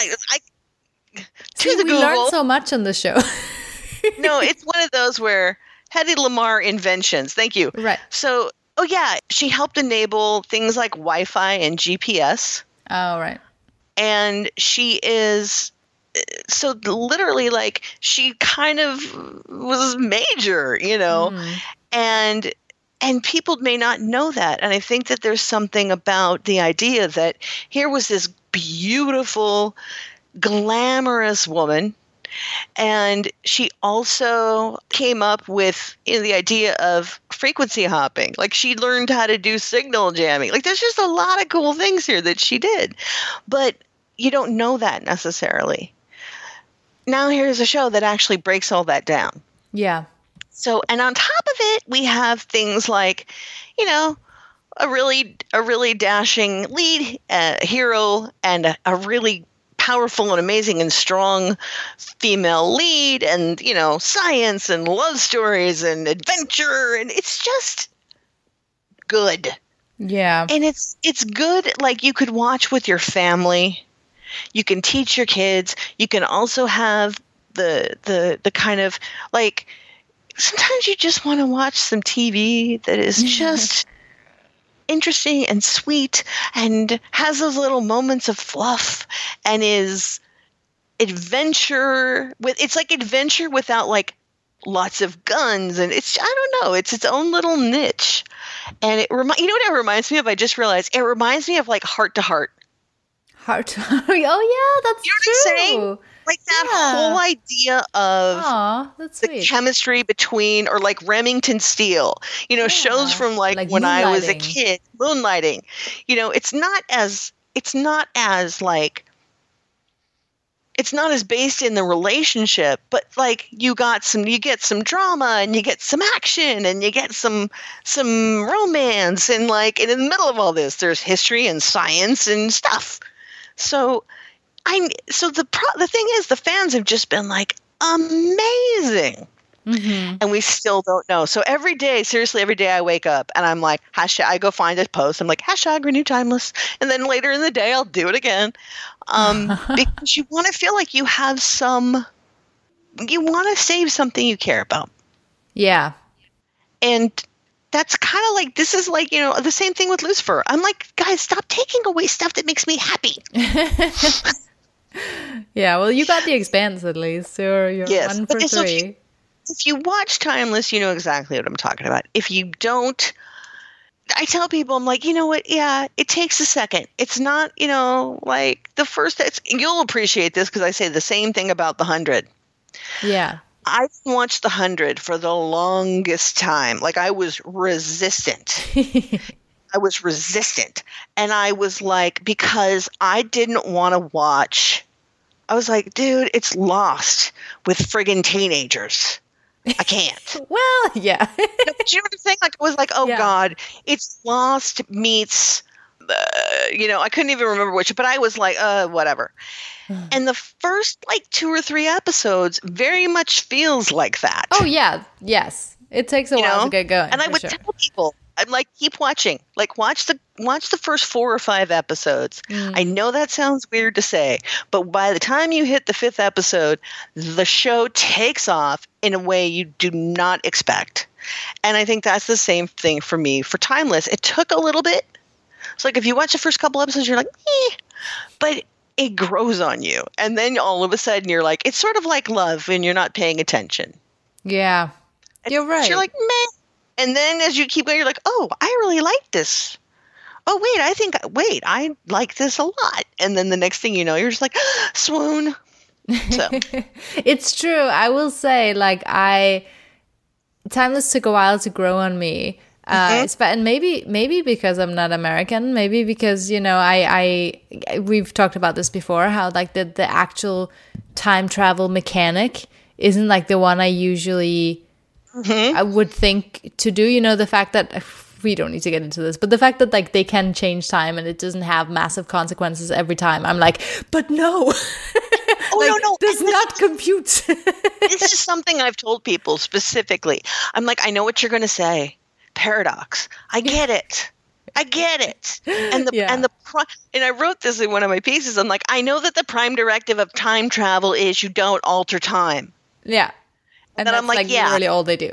Speaker 2: We
Speaker 1: learned so much on the show.
Speaker 2: No, it's one of those where Hedy Lamarr inventions. Thank you.
Speaker 1: Right.
Speaker 2: So, she helped enable things like Wi-Fi and GPS.
Speaker 1: Oh, right.
Speaker 2: And she is, so literally, like, she kind of was major, and people may not know that. And I think that there's something about the idea that here was this beautiful, glamorous woman, and she also came up with the idea of frequency hopping. Like, she learned how to do signal jamming. Like, there's just a lot of cool things here that she did, but you don't know that necessarily. Now here's a show that actually breaks all that down.
Speaker 1: Yeah.
Speaker 2: So, and on top of it, we have things like, a really dashing lead hero, and a really powerful and amazing and strong female lead, and, science and love stories and adventure, and it's just good.
Speaker 1: Yeah.
Speaker 2: And it's good, like, you could watch with your family. You can teach your kids. You can also have the kind of, like, sometimes you just want to watch some TV that is just interesting and sweet and has those little moments of fluff and is adventure it's like adventure without like lots of guns, and it's, I don't know, it's its own little niche. And you know what it reminds me of? I just realized it reminds me of like Heart to Heart.
Speaker 1: Heart to Heart. Oh yeah, that's true.
Speaker 2: What I'm saying? Like that whole idea of
Speaker 1: that's
Speaker 2: the
Speaker 1: sweet.
Speaker 2: chemistry between, or like Remington Steele, shows from like when I was a kid, Moonlighting. It's not as based in the relationship, but like you get some drama, and you get some action, and you get some romance, and like, and in the middle of all this, there's history and science and stuff. So the thing is, the fans have just been like amazing, and we still don't know. So every day I wake up and I'm like, I go find a post. I'm like, #renew Timeless, and then later in the day I'll do it again, because you want to feel like you want to save something you care about.
Speaker 1: Yeah.
Speaker 2: And that's kind of like, this is like, the same thing with Lucifer. I'm like, guys, stop taking away stuff that makes me happy.
Speaker 1: Yeah, well, you got The Expanse at least. You're
Speaker 2: Yes,
Speaker 1: 1 for 3.
Speaker 2: If you watch Timeless, you know exactly what I'm talking about. If you don't, I tell people, I'm like, you know what? Yeah, it takes a second. It's not, like the first, you'll appreciate this because I say the same thing about The 100.
Speaker 1: Yeah.
Speaker 2: I watched The 100 for the longest time. Like, I was resistant. And I was like, because I didn't want to watch, I was like, dude, it's Lost with friggin' teenagers. I can't.
Speaker 1: Well, yeah.
Speaker 2: But you know what I'm saying? Like, I was like, oh,
Speaker 1: Yeah.
Speaker 2: God, it's Lost meets, I couldn't even remember which, but I was like, whatever. And the first, like, 2 or 3 episodes very much feels like that.
Speaker 1: Oh, yeah. Yes. It takes a while to get going.
Speaker 2: And I would tell people, I'm like, keep watching. Like, watch the first 4 or 5 episodes. I know that sounds weird to say, but by the time you hit the 5th episode, the show takes off in a way you do not expect. And I think that's the same thing for me for Timeless. It took a little bit. It's like, if you watch the first couple episodes, you're like, but it grows on you. And then all of a sudden you're like, it's sort of like love and you're not paying attention.
Speaker 1: Yeah. You're right.
Speaker 2: So you're like, meh. And then as you keep going, you're like, oh, I really like this. Oh, wait, I like this a lot. And then the next thing you know, you're just like, swoon. So
Speaker 1: It's true. I will say, like, Timeless took a while to grow on me. And maybe because I'm not American, maybe because, we've talked about this before, how like the actual time travel mechanic isn't like the one I usually I would think to do. The fact that we don't need to get into this, but the fact that like they can change time and it doesn't have massive consequences every time. I'm like, but no.
Speaker 2: Oh, no.
Speaker 1: Does not compute.
Speaker 2: This is something I've told people specifically. I'm like, I know what you're going to say. Paradox. I get it. And and I wrote this in one of my pieces. I'm like, I know that the prime directive of time travel is you don't alter time.
Speaker 1: Yeah. And
Speaker 2: then
Speaker 1: that's
Speaker 2: I'm like, yeah,
Speaker 1: really all they do.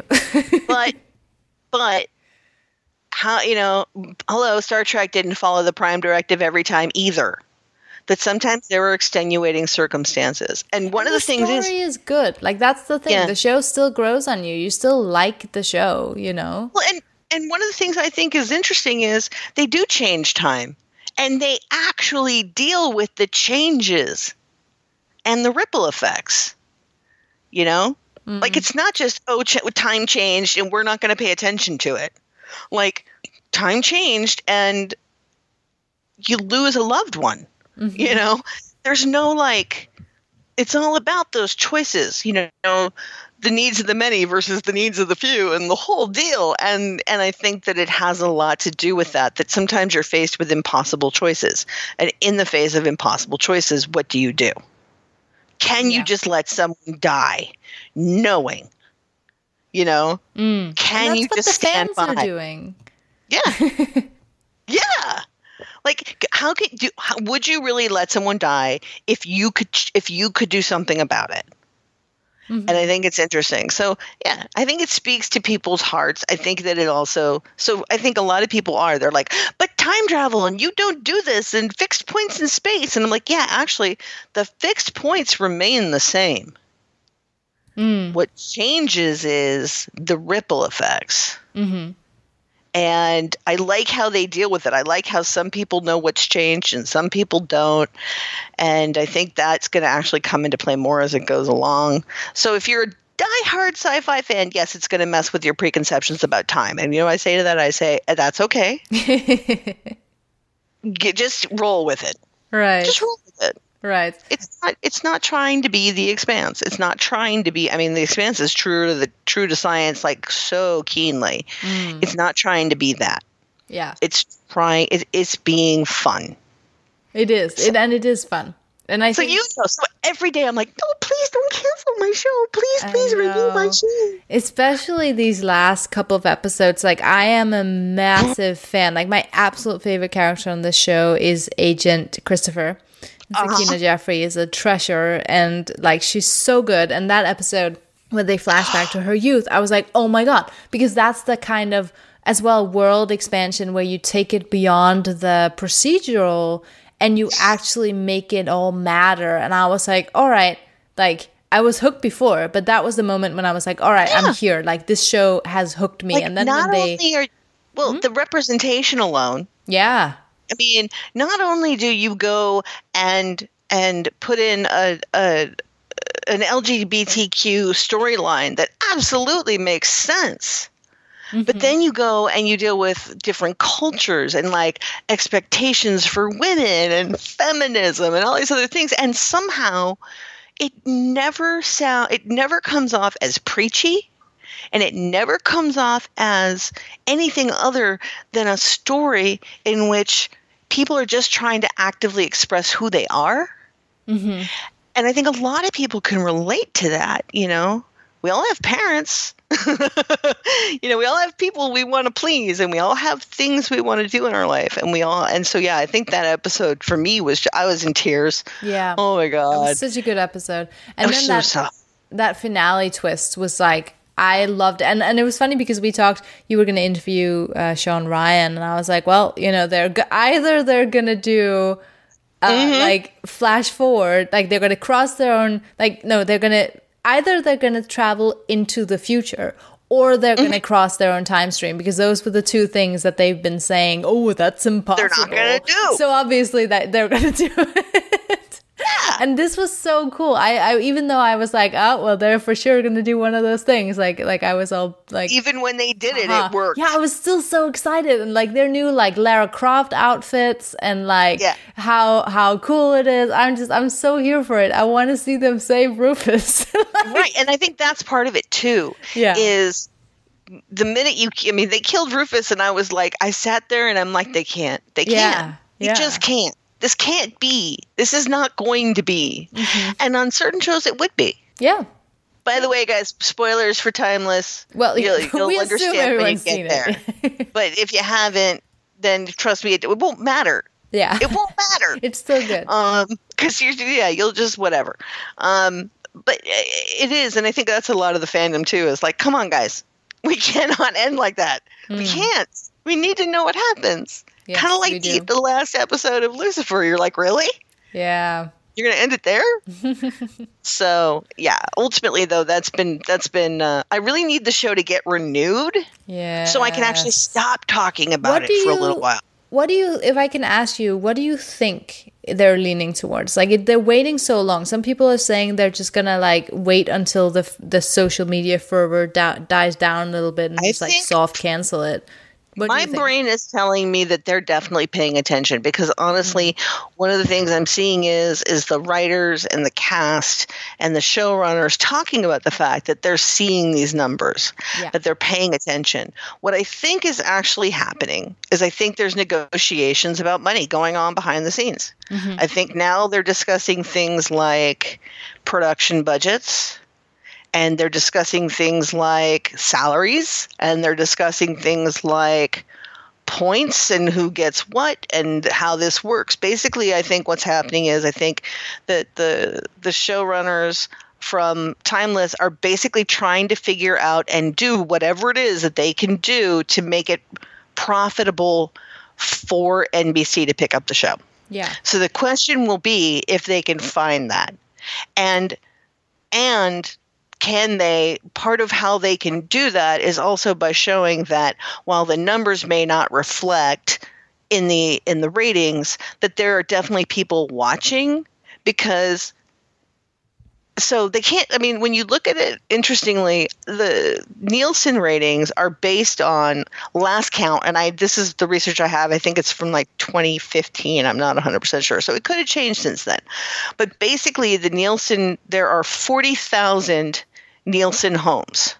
Speaker 2: but how, hello, Star Trek didn't follow the prime directive every time either. That sometimes there were extenuating circumstances. And one of the things
Speaker 1: is... The story is good. Like, that's the thing. Yeah. The show still grows on you. You still like the show, Well,
Speaker 2: and one of the things I think is interesting is they do change time. And they actually deal with the changes and the ripple effects. Mm-hmm. Like, it's not just, time changed and we're not going to pay attention to it. Like, time changed and you lose a loved one. Mm-hmm. There's no like, it's all about those choices, the needs of the many versus the needs of the few and the whole deal. And I think that it has a lot to do with that sometimes you're faced with impossible choices. And in the face of impossible choices, what do you do? Can you just let someone die knowing, can you just stand by?
Speaker 1: That's what the fans are doing.
Speaker 2: Yeah. Yeah. Like, would you really let someone die if you could do something about it? Mm-hmm. And I think it's interesting. So, yeah, I think it speaks to people's hearts. I think that it also, I think a lot of people they're like, but time travel and you don't do this and fixed points in space. And I'm like, yeah, actually, the fixed points remain the same. What changes is the ripple effects. Mm-hmm. And I like how they deal with it. I like how some people know what's changed and some people don't. And I think that's going to actually come into play more as it goes along. So if you're a diehard sci-fi fan, yes, it's going to mess with your preconceptions about time. And I say to that, I say, that's okay. Just roll with it.
Speaker 1: Right.
Speaker 2: Just roll with it.
Speaker 1: Right.
Speaker 2: It's not trying to be The Expanse. It's not trying to be, The Expanse is true to science like so keenly. It's not trying to be that.
Speaker 1: Yeah.
Speaker 2: It's being fun.
Speaker 1: It is. And it is fun. And I think
Speaker 2: so every day I'm like, no, please don't cancel my show. Please review my show.
Speaker 1: Especially these last couple of episodes. Like, I am a massive fan. Like, my absolute favorite character on this show is Agent Christopher. Sakina Jeffrey is a treasure, and like, she's so good. And that episode where they flash back to her youth, I was like, oh my god, because that's the kind of as well world expansion where you take it beyond the procedural and you actually make it all matter. And I was like, all right, like I was hooked before, but that was the moment when I was like, all right, I'm here. Like this show has hooked me.
Speaker 2: Like,
Speaker 1: and then
Speaker 2: not
Speaker 1: when they
Speaker 2: only are the representation alone.
Speaker 1: Yeah.
Speaker 2: I mean, not only do you go and put in an LGBTQ storyline that absolutely makes sense, but then you go and you deal with different cultures and like expectations for women and feminism and all these other things, and somehow it never comes off as preachy. And it never comes off as anything other than a story in which people are just trying to actively express who they are. Mm-hmm. And I think a lot of people can relate to that. You know, we all have parents. You know, we all have people we want to please, and we all have things we want to do in our life. And so, yeah, I think that episode for me I was in tears.
Speaker 1: Yeah.
Speaker 2: Oh my God.
Speaker 1: It was such a good episode. And then that finale twist was like, I loved it. And it was funny because you were going to interview Sean Ryan, and I was like, well, you know, they're going to do like flash forward, like they're going to cross their own, like, no, they're going to travel into the future, or they're going to cross their own time stream, because those were the two things that they've been saying, oh, that's impossible.
Speaker 2: They're not going to do.
Speaker 1: So obviously that they're going to do it. Yeah. And this was so cool. I even though I was like, oh, well, they're for sure going to do one of those things. Like I was all like,
Speaker 2: even when they did it, it worked.
Speaker 1: Yeah, I was still so excited. And like their new like Lara Croft outfits and like how cool it is. I'm so here for it. I want to see them save Rufus.
Speaker 2: Right. And I think that's part of it too. Yeah. Is the minute they killed Rufus, and I was like, I sat there and I'm like, they can't. They just can't. This can't be. This is not going to be. Mm-hmm. And on certain shows, it would be. Yeah. By the way, guys, spoilers for Timeless.
Speaker 1: Well,
Speaker 2: you'll understand when you get there. But if you haven't, then trust me, it won't matter. Yeah. It won't matter.
Speaker 1: It's still good.
Speaker 2: Because you'll just whatever. But it is, and I think that's a lot of the fandom too. Is like, come on, guys, we cannot end like that. We can't. We need to know what happens. Yes, kind of like the last episode of Lucifer. You're like, really?
Speaker 1: Yeah.
Speaker 2: You're going to end it there? So, yeah. Ultimately, though, that's been. I really need the show to get renewed. Yeah. So I can actually stop talking about it for a little while.
Speaker 1: If I can ask you, what do you think they're leaning towards? Like, they're waiting so long. Some people are saying they're just going to like wait until the social media fervor dies down a little bit and just like soft cancel it.
Speaker 2: My brain is telling me that they're definitely paying attention, because honestly, one of the things I'm seeing is the writers and the cast and the showrunners talking about the fact that they're seeing these numbers, that they're paying attention. What I think is actually happening is I think there's negotiations about money going on behind the scenes. Mm-hmm. I think now they're discussing things like production budgets. And they're discussing things like salaries, and they're discussing things like points and who gets what and how this works. Basically, I think what's happening is I think that the showrunners from Timeless are basically trying to figure out and do whatever it is that they can do to make it profitable for NBC to pick up the show. Yeah. So the question will be if they can find that. And can they, part of how they can do that is also by showing that while the numbers may not reflect in the ratings, that there are definitely people watching, because so they can't, I mean, when you look at it, interestingly, the Nielsen ratings are based on last count. And this is the research I have. I think it's from like 2015. I'm not 100% sure. So it could have changed since then. But basically the Nielsen, there are 40,000 Nielsen homes,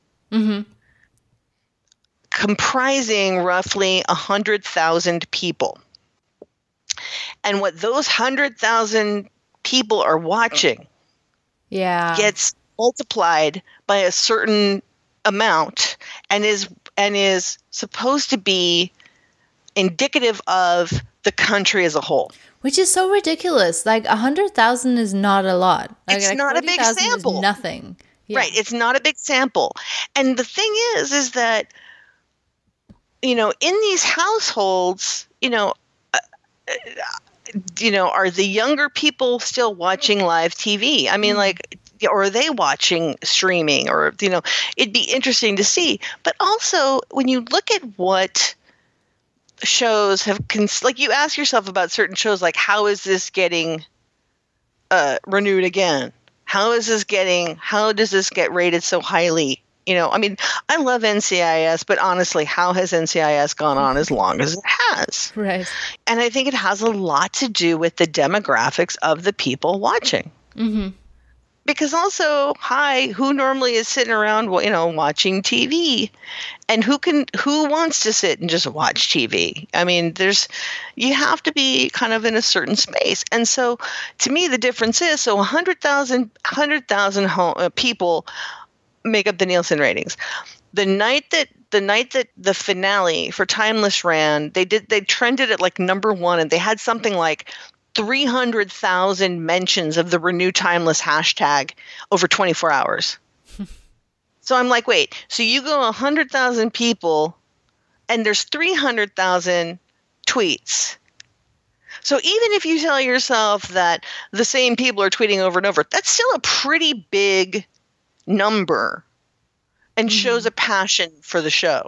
Speaker 2: comprising roughly 100,000 people. And what those 100,000 people are watching gets multiplied by a certain amount and is supposed to be indicative of the country as a whole.
Speaker 1: Which is so ridiculous. Like 100,000 is not a lot.
Speaker 2: It's not a big sample.
Speaker 1: Is nothing.
Speaker 2: Yeah. Right. It's not a big sample. And the thing is that in these households, are the younger people still watching live TV? I mean, or are they watching streaming? Or, it'd be interesting to see. But also, when you look at what shows have, you ask yourself about certain shows, like, how is this getting renewed again? How does this get rated so highly? I mean, I love NCIS, but honestly, how has NCIS gone on as long as it has?
Speaker 1: Right.
Speaker 2: And I think it has a lot to do with the demographics of the people watching.
Speaker 1: Mm-hmm.
Speaker 2: Because also, who normally is sitting around, watching TV, and who wants to sit and just watch TV? I mean, you have to be kind of in a certain space. And so, to me, the difference is, 100,000 people make up the Nielsen ratings. The night that the finale for Timeless ran, they trended at like number 1, and they had something like 300,000 mentions of the Renew Timeless hashtag over 24 hours. So I'm like, wait, so you go 100,000 people and there's 300,000 tweets. So even if you tell yourself that the same people are tweeting over and over, that's still a pretty big number and shows a passion for the show.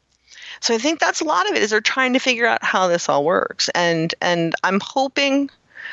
Speaker 2: So I think that's a lot of it, is they're trying to figure out how this all works. And I'm hoping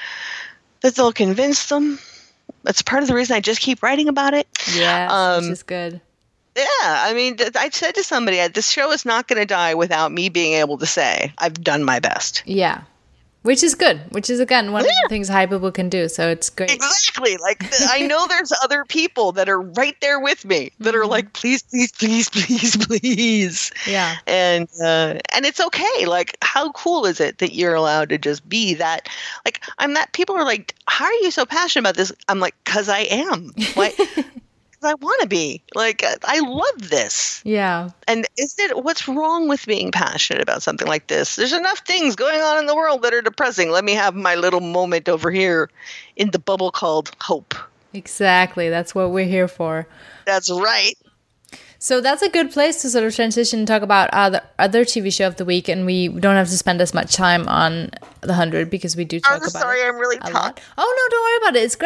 Speaker 2: that they'll convince them. That's part of the reason I just keep writing about it.
Speaker 1: Yeah, which is good.
Speaker 2: Yeah, I mean, I said to somebody, this show is not going to die without me being able to say, I've done my best.
Speaker 1: Yeah. Which is good. Which is, again, one of the things Hypable can do. So it's great.
Speaker 2: Exactly. Like, I know there's other people that are right there with me that are like, please, please, please, please, please.
Speaker 1: Yeah.
Speaker 2: And it's okay. Like, how cool is it that you're allowed to just be that? Like, people are like, how are you so passionate about this? I'm like, because I am. Like, I want to be. Like, I love this.
Speaker 1: Yeah.
Speaker 2: And what's wrong with being passionate about something like this? There's enough things going on in the world that are depressing. Let me have my little moment over here in the bubble called hope.
Speaker 1: Exactly. That's what we're here for.
Speaker 2: That's right.
Speaker 1: So that's a good place to sort of transition and talk about other TV show of the week, and we don't have to spend as much time on the 100 because we do talk about it.
Speaker 2: I'm sorry, I'm really talking.
Speaker 1: Oh no, don't worry about it. It's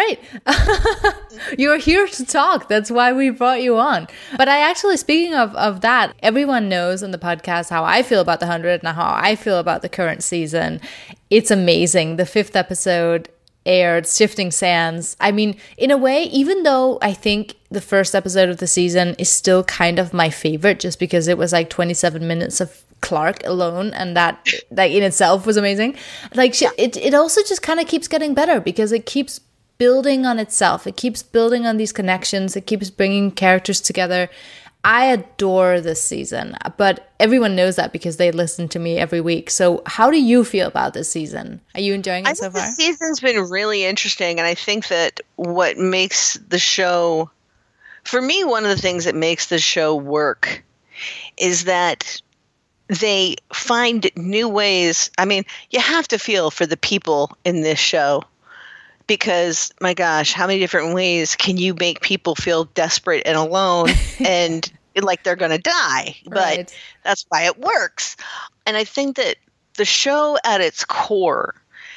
Speaker 1: great. You're here to talk. That's why we brought you on. But I actually, speaking of that, everyone knows on the podcast how I feel about the 100 and how I feel about the current season. It's amazing. The 5th episode aired, Shifting Sands. I mean, in a way, even though I think the first episode of the season is still kind of my favorite, just because it was like 27 minutes of Clark alone, and that like in itself was amazing. Like it also just kind of keeps getting better because it keeps building on itself. It keeps building on these connections. It keeps bringing characters together. I adore this season, but everyone knows that because they listen to me every week. So how do you feel about this season? Are you enjoying it so far?
Speaker 2: This season's been really interesting, and I think that what makes the show, for me, one of the things that makes the show work is that they find new ways. I mean, you have to feel for the people in this show because, my gosh, how many different ways can you make people feel desperate and alone and like they're going to die? But that's why it works. And I think that the show at its core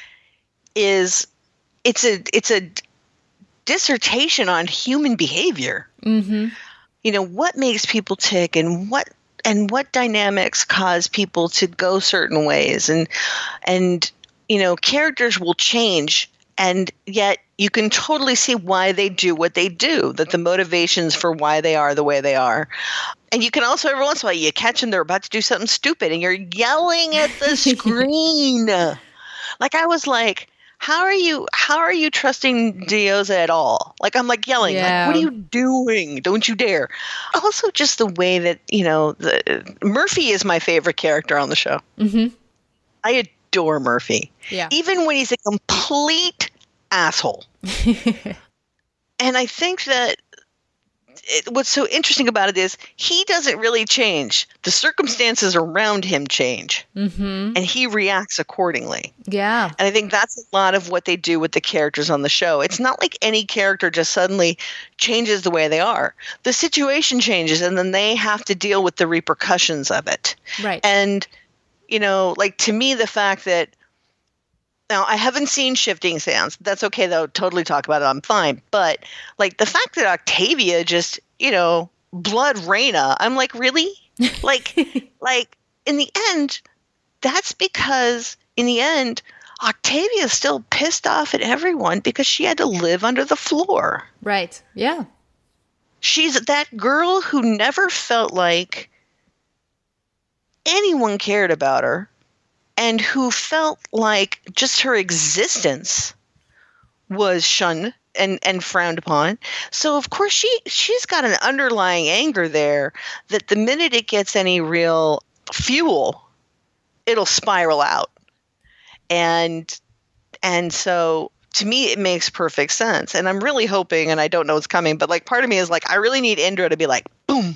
Speaker 2: is it's a dissertation on human behavior. Mm-hmm. You know, what makes people tick and what dynamics cause people to go certain ways, and you know, characters will change, and yet you can totally see why they do what they do, that the motivations for why they are the way they are. And you can also, every once in a while, you catch them, they're about to do something stupid and you're yelling at the screen. Like, I was like, how are you trusting Dioza at all? Like, I'm like yelling, like, what are you doing? Don't you dare. Also, just the way that, you know, Murphy is my favorite character on the show. Mm-hmm. I adore Murphy. Yeah. Even when he's a complete asshole. And I think that what's so interesting about it is he doesn't really change. The circumstances around him change, and he reacts accordingly.
Speaker 1: Yeah.
Speaker 2: And I think that's a lot of what they do with the characters on the show. It's not like any character just suddenly changes the way they are. The situation changes, and then they have to deal with the repercussions of it.
Speaker 1: Right.
Speaker 2: And, like to me, the fact that, now, I haven't seen Shifting Sands. That's okay, though. Totally talk about it. I'm fine. But, like, the fact that Octavia just, blood Reyna, I'm like, really? like, in the end, that's because, in the end, Octavia is still pissed off at everyone because she had to live under the floor.
Speaker 1: Right. Yeah.
Speaker 2: She's that girl who never felt like anyone cared about her, and who felt like just her existence was shunned and frowned upon. So, of course, she's got an underlying anger there that the minute it gets any real fuel, it'll spiral out. And so, to me, it makes perfect sense. And I'm really hoping, and I don't know what's coming, but, like, part of me is like, I really need Indra to be like, boom,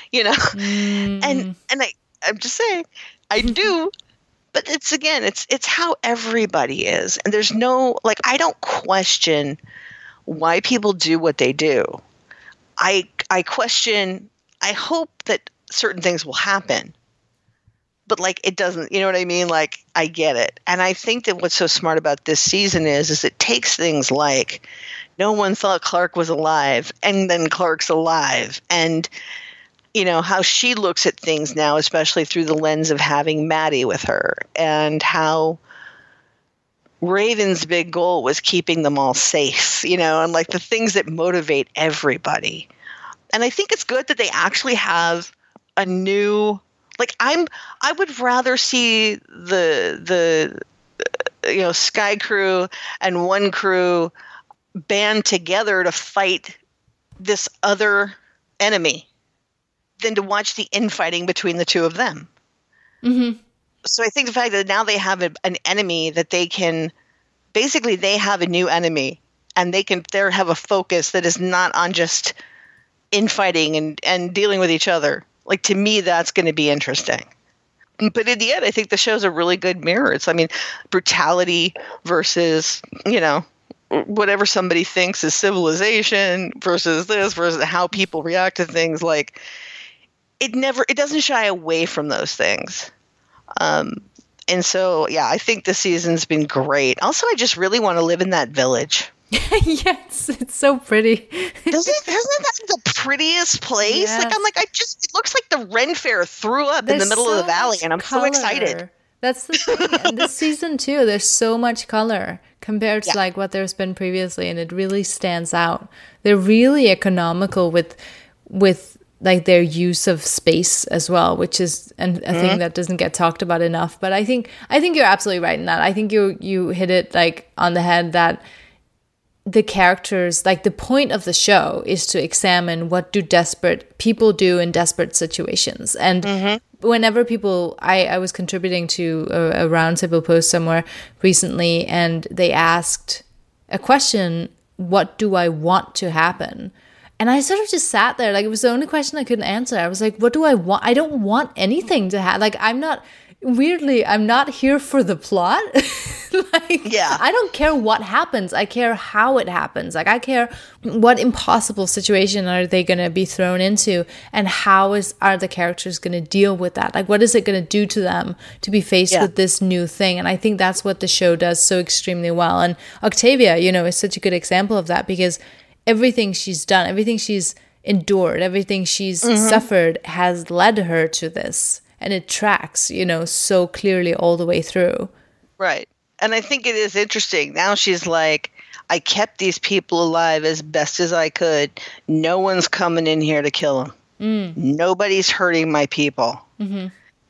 Speaker 2: And I'm just saying, I do. But it's how everybody is. And there's no, like, I don't question why people do what they do. I question, I hope that certain things will happen. But, like, it doesn't, you know what I mean? Like, I get it. And I think that what's so smart about this season is it takes things like no one thought Clark was alive, and then Clark's alive. And how she looks at things now, especially through the lens of having Maddie with her, and how Raven's big goal was keeping them all safe, and like the things that motivate everybody. And I think it's good that they actually have a new, like, I would rather see the Sky Crew and One Crew band together to fight this other enemy than to watch the infighting between the two of them. Mm-hmm. So I think the fact that now they have an enemy that they can, basically they have a new enemy, and they have a focus that is not on just infighting and dealing with each other. Like, to me, that's going to be interesting. But in the end, I think the show's a really good mirror. It's, brutality versus, whatever somebody thinks is civilization versus this versus how people react to things. Like, it doesn't shy away from those things. And so, yeah, I think this season's been great. Also, I just really want to live in that village.
Speaker 1: Yes, it's so pretty.
Speaker 2: Isn't that the prettiest place? Yes. Like, I'm like, it looks like the Ren Fair threw up in the middle of the valley, and I'm so excited.
Speaker 1: That's the thing. And this season, too, there's so much color compared to like what there's been previously, and it really stands out. They're really economical with like their use of space as well, which is a thing that doesn't get talked about enough. But I think you're absolutely right in that. I think you hit it like on the head that the characters, like the point of the show is to examine what do desperate people do in desperate situations. And whenever people, I was contributing to a roundtable post somewhere recently, and they asked a question, what do I want to happen? And I sort of just sat there, like it was the only question I couldn't answer. I was like, what do I want? I don't want anything to happen. Like, I'm not here for the plot. I don't care what happens. I care how it happens. Like, I care what impossible situation are they going to be thrown into, and how are the characters going to deal with that? Like, what is it going to do to them to be faced with this new thing? And I think that's what the show does so extremely well. And Octavia, is such a good example of that, because everything she's done, everything she's endured, everything she's suffered has led her to this. And it tracks, so clearly all the way through. Right.
Speaker 2: And I think it is interesting. Now she's like, I kept these people alive as best as I could. No one's coming in here to kill them. Nobody's hurting my people. And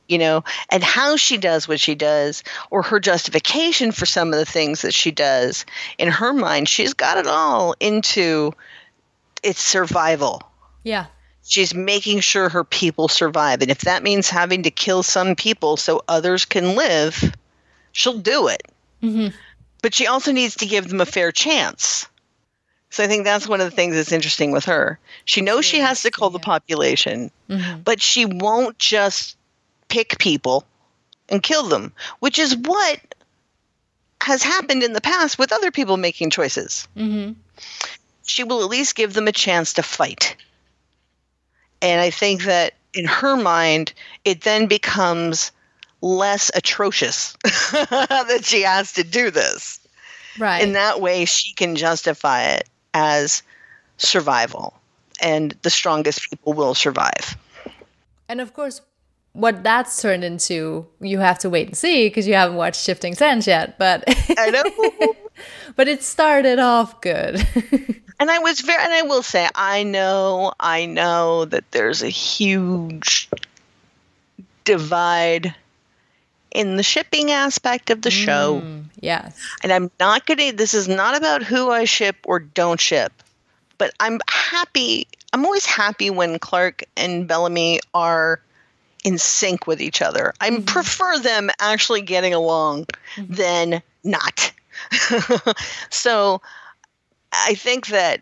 Speaker 2: how she does what she does, or her justification for some of the things that she does, in her mind, she's got it all into its survival.
Speaker 1: Yeah.
Speaker 2: She's making sure her people survive. And if that means having to kill some people so others can live, she'll do it. But she also needs to give them a fair chance. So I think that's one of the things that's interesting with her. She knows she has to cull the population, but she won't just pick people and kill them, which is what has happened in the past with other people making choices. She will at least give them a chance to fight. And I think that in her mind, it then becomes less atrocious that she has to do this.
Speaker 1: Right.
Speaker 2: In that way, she can justify it as survival, and the strongest people will survive.
Speaker 1: And of course, what that's turned into, you have to wait and see because you haven't watched Shifting Sands yet. But
Speaker 2: I know.
Speaker 1: But it started off good.
Speaker 2: And I will say, I know that there's a huge divide in the shipping aspect of the show.
Speaker 1: Yes.
Speaker 2: And this is not about who I ship or don't ship, but I'm always happy when Clarke and Bellamy are in sync with each other. I prefer them actually getting along than not. So I think that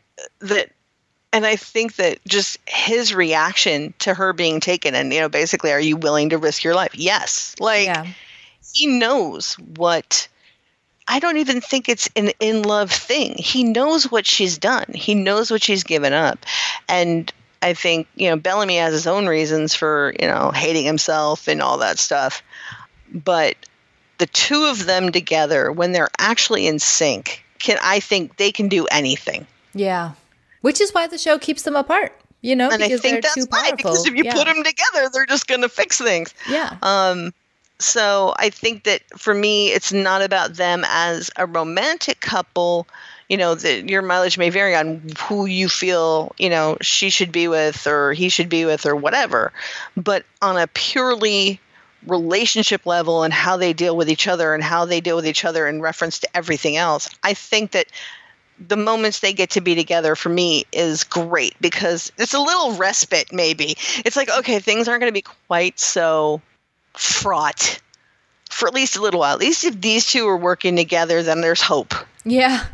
Speaker 2: just his reaction to her being taken and, basically, are you willing to risk your life? Yes. He knows what, I don't even think it's an in-love thing. He knows what she's done. He knows what she's given up. And I think, Bellamy has his own reasons for, hating himself and all that stuff. But the two of them together, when they're actually in sync, I think they can do anything.
Speaker 1: Yeah. Which is why the show keeps them apart,
Speaker 2: And
Speaker 1: because
Speaker 2: I think
Speaker 1: they're
Speaker 2: that's
Speaker 1: too
Speaker 2: why,
Speaker 1: powerful.
Speaker 2: because if you put them together, they're just going to fix things.
Speaker 1: Yeah.
Speaker 2: So I think that for me, it's not about them as a romantic couple. Your mileage may vary on who you feel, she should be with or he should be with or whatever. But on a purely relationship level and how they deal with each other and how they deal with each other in reference to everything else, I think that the moments they get to be together for me is great because it's a little respite maybe. It's like, okay, things aren't going to be quite so fraught for at least a little while. At least if these two are working together, then there's hope.
Speaker 1: Yeah.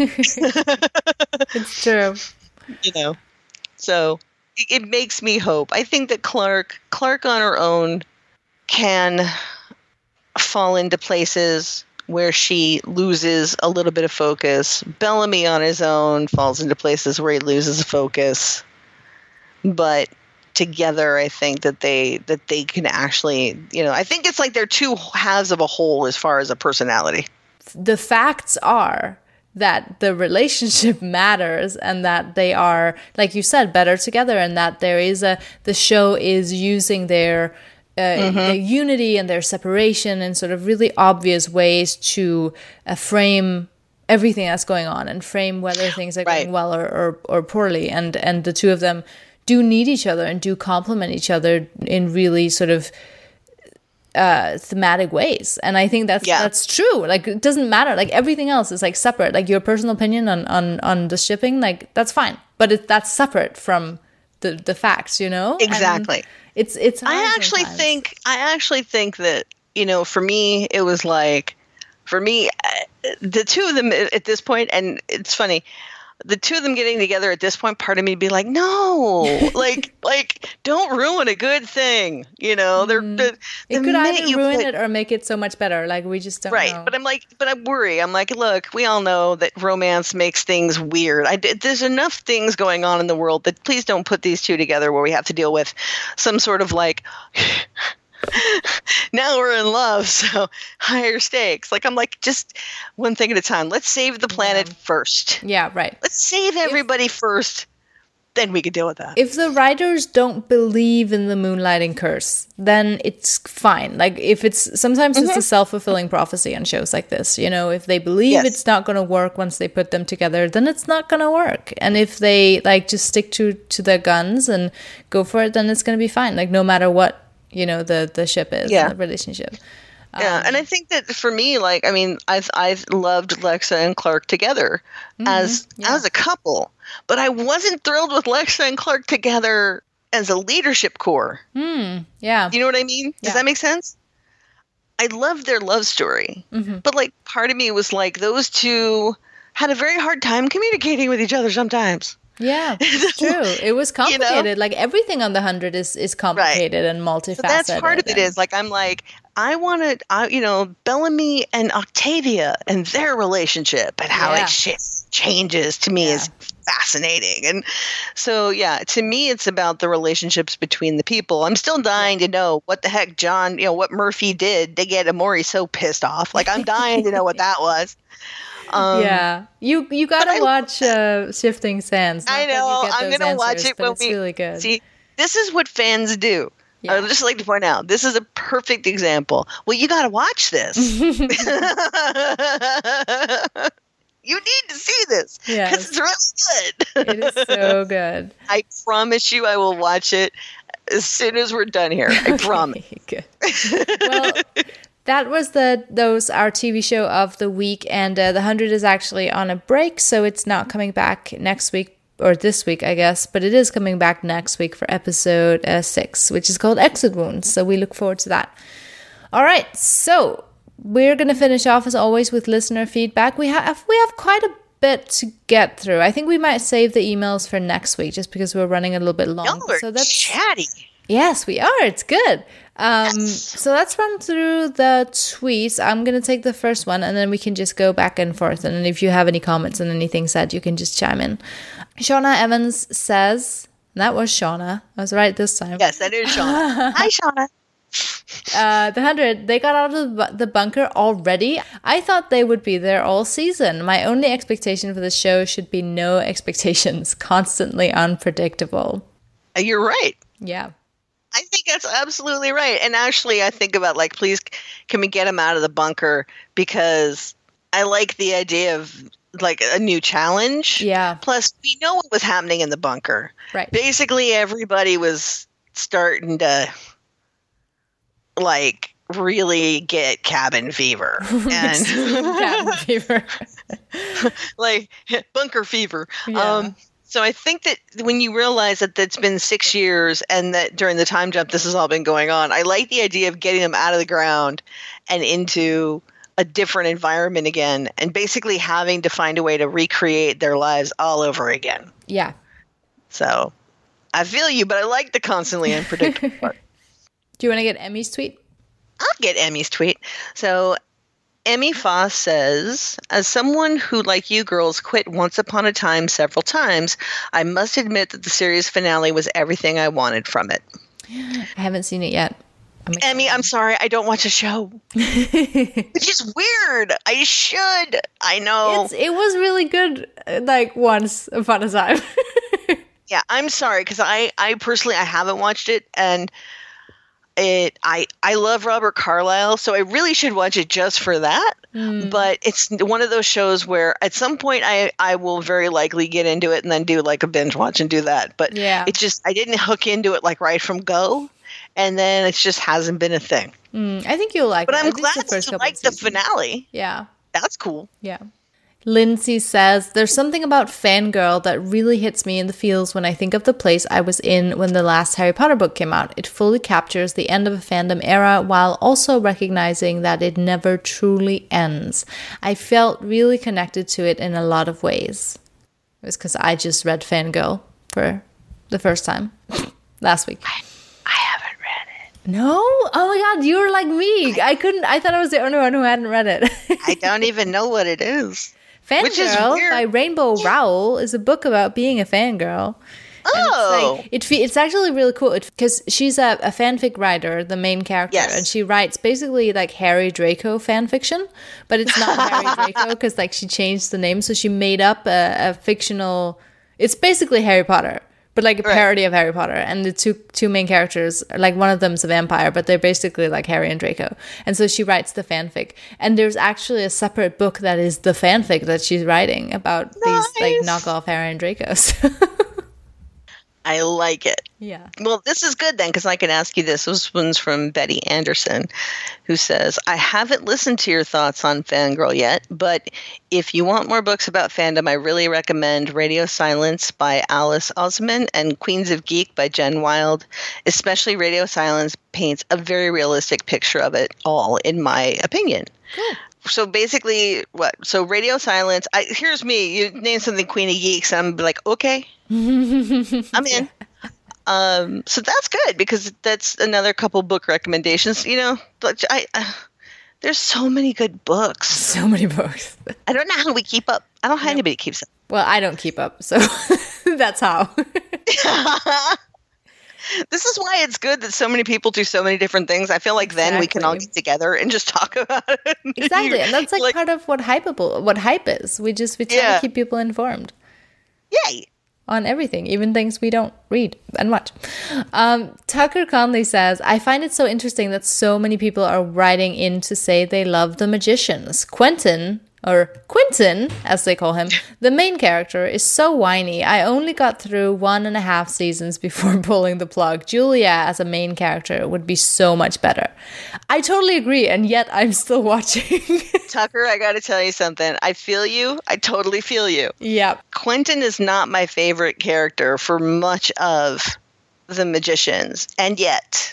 Speaker 1: It's true.
Speaker 2: So it makes me hope. I think that Clarke on her own can fall into places where she loses a little bit of focus. Bellamy on his own falls into places where he loses focus. But together, I think that they can actually, I think it's like they're two halves of a whole as far as a personality.
Speaker 1: The facts are that the relationship matters and that they are, like you said, better together, and that the show is using their unity and their separation in sort of really obvious ways to frame everything that's going on and frame whether things are going well or poorly. And the two of them do need each other and do complement each other in really sort of thematic ways. And I think that's true. Like, it doesn't matter. Like, everything else is like separate. Like, your personal opinion on the shipping, like, that's fine. But that's separate from the facts,
Speaker 2: Exactly.
Speaker 1: And it's hard
Speaker 2: I actually think that, for me, it was like, the two of them at this point, and it's funny, the two of them getting together at this point, part of me would be like, no, like don't ruin a good thing. It
Speaker 1: could either ruin it or make it so much better. Like, we just don't know.
Speaker 2: But I worry. I'm like, look, we all know that romance makes things weird. There's enough things going on in the world that please don't put these two together where we have to deal with some sort of like, now we're in love, so higher stakes. Like, I'm like, just one thing at a time. Let's save the planet first.
Speaker 1: Yeah, right.
Speaker 2: Let's save everybody first. Then we can deal with that.
Speaker 1: If the writers don't believe in the moonlighting curse, then it's fine. Like, if sometimes it's a self-fulfilling prophecy on shows like this. If they believe it's not going to work once they put them together, then it's not going to work. And if they just stick to their guns and go for it, then it's going to be fine. Like, no matter what the ship is, the relationship.
Speaker 2: And I think that for me, like, I mean, I've loved Lexa and Clarke together as a couple, but I wasn't thrilled with Lexa and Clarke together as a leadership core.
Speaker 1: Yeah.
Speaker 2: You know what I mean? Does that make sense? I loved their love story, but like, part of me was like, those two had a very hard time communicating with each other sometimes.
Speaker 1: Yeah, it's true. It was complicated. Like everything on the 100 is complicated and multifaceted. So
Speaker 2: that's part of it. Is like I'm like I wanted, Bellamy and Octavia and their relationship and how it changes to me is fascinating. And so to me it's about the relationships between the people. I'm still dying to know what the heck John, what Murphy did to get Amori so pissed off. Like I'm dying to know what that was.
Speaker 1: You gotta watch Shifting Sands.
Speaker 2: I know. I'm gonna watch it when
Speaker 1: it's really good.
Speaker 2: See, this is what fans do. Yeah. I would just like to point out this is a perfect example. Well, you gotta watch this. You need to see this because it's really good.
Speaker 1: It is so good.
Speaker 2: I promise you, I will watch it as soon as we're done here. I promise.
Speaker 1: Good. Well. That was our TV show of the week, and the 100 is actually on a break, so it's not coming back next week, or this week, I guess, but it is coming back next week for episode 6, which is called Exit Wounds, so we look forward to that. All right, so we're going to finish off, as always, with listener feedback. We have quite a bit to get through. I think we might save the emails for next week, just because we're running a little bit long.
Speaker 2: Y'all are chatty.
Speaker 1: Yes, we are. It's good. So let's run through the tweets. I'm going to take the first one, and then we can just go back and forth. And then if you have any comments and anything said, you can just chime in. Shauna Evans says, that was Shauna. I was right this time.
Speaker 2: Yes, that is Shauna. Hi, Shauna.
Speaker 1: The 100, they got out of the bunker already. I thought they would be there all season. My only expectation for the show should be no expectations, constantly unpredictable.
Speaker 2: You're right.
Speaker 1: Yeah.
Speaker 2: I think that's absolutely right. And actually, I think about please, can we get him out of the bunker? Because I like the idea of a new challenge.
Speaker 1: Yeah.
Speaker 2: Plus, we know what was happening in the bunker.
Speaker 1: Right.
Speaker 2: Basically, everybody was starting to really get cabin fever and
Speaker 1: cabin fever,
Speaker 2: bunker fever.
Speaker 1: Yeah.
Speaker 2: So I think that when you realize that it's been 6 years and that during the time jump this has all been going on, I like the idea of getting them out of the ground and into a different environment again, and basically having to find a way to recreate their lives all over again.
Speaker 1: Yeah.
Speaker 2: So I feel you, but I like the constantly unpredictable part.
Speaker 1: Do you want to get Emmy's tweet?
Speaker 2: I'll get Emmy's tweet. So Emmy Foss says, as someone who, like you girls, quit Once Upon a Time several times, I must admit that the series finale was everything I wanted from it.
Speaker 1: I haven't seen it yet.
Speaker 2: Emmy, I'm sorry, I don't watch a show. Which is weird. I should. I know.
Speaker 1: It was really good, Once Upon a Time.
Speaker 2: Yeah, I'm sorry, because I personally, I haven't watched it, and I love Robert Carlyle, so I really should watch it just for that. But it's one of those shows where at some point I will very likely get into it and then do a binge watch and do that. But it's just, I didn't hook into it right from go, and then it just hasn't been a thing.
Speaker 1: I think you'll like it.
Speaker 2: But I'm glad you like the finale.
Speaker 1: Yeah.
Speaker 2: That's cool.
Speaker 1: Yeah. Lindsay says, there's something about Fangirl that really hits me in the feels when I think of the place I was in when the last Harry Potter book came out. It fully captures the end of a fandom era while also recognizing that it never truly ends. I felt really connected to it in a lot of ways. It was because I just read Fangirl for the first time last week.
Speaker 2: I haven't read it.
Speaker 1: No? Oh my god, you were like me. I thought I was the only one who hadn't read it.
Speaker 2: I don't even know what it is.
Speaker 1: Fangirl by Rainbow Rowell is a book about being a fangirl.
Speaker 2: Oh!
Speaker 1: It's actually really cool because she's a fanfic writer, the main character, and she writes basically Harry Draco fanfiction, but it's not Harry Draco because she changed the name, so she made up a fictional. It's basically Harry Potter, but a parody of Harry Potter, and the two main characters, one of them's a vampire, but they're basically Harry and Draco, and so she writes the fanfic, and there's actually a separate book that is the fanfic that she's writing about these knockoff Harry and Dracos.
Speaker 2: I like it.
Speaker 1: Yeah.
Speaker 2: Well, this is good then, because I can ask you this. This one's from Betty Anderson, who says, I haven't listened to your thoughts on Fangirl yet, but if you want more books about fandom, I really recommend Radio Silence by Alice Oseman and Queens of Geek by Jen Wild. Especially Radio Silence paints a very realistic picture of it all, in my opinion.
Speaker 1: Cool.
Speaker 2: So basically, what? So radio silence. Here's me. You name something Queenie Geeks, and I'm like, okay, I'm in. So that's good because that's another couple book recommendations. But there's so many good books.
Speaker 1: So many books.
Speaker 2: I don't know how we keep up. I don't know how anybody keeps up.
Speaker 1: Well, I don't keep up, so that's how.
Speaker 2: This is why it's good that so many people do so many different things. I feel like then we can all get together and just talk about it.
Speaker 1: Exactly, and that's like part of what hype is. We try to keep people informed.
Speaker 2: Yay.
Speaker 1: On everything, even things we don't read and watch. Tucker Conley says, I find it so interesting that so many people are writing in to say they love The Magicians. Quentin, as they call him, the main character, is so whiny. I only got through 1.5 seasons before pulling the plug. Julia as a main character would be so much better. I totally agree, and yet I'm still watching.
Speaker 2: Tucker, I gotta tell you something. I feel you. I totally feel you.
Speaker 1: Yep.
Speaker 2: Quentin is not my favorite character for much of The Magicians, and yet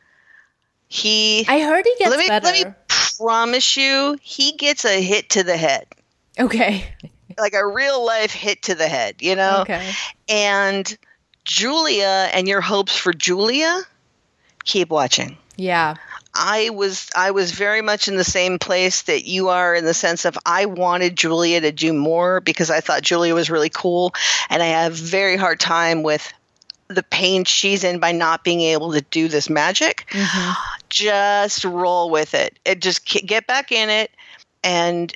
Speaker 1: I heard he gets better.
Speaker 2: Let me promise you, he gets a hit to the head.
Speaker 1: Okay.
Speaker 2: Like a real life hit to the head,
Speaker 1: Okay.
Speaker 2: And Julia and your hopes for Julia, keep watching.
Speaker 1: Yeah.
Speaker 2: I was very much in the same place that you are, in the sense of I wanted Julia to do more because I thought Julia was really cool, and I have a very hard time with the pain she's in by not being able to do this magic. Mm-hmm. Just roll with it. Just get back in it, and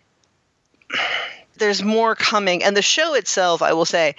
Speaker 2: there's more coming. And the show itself, I will say,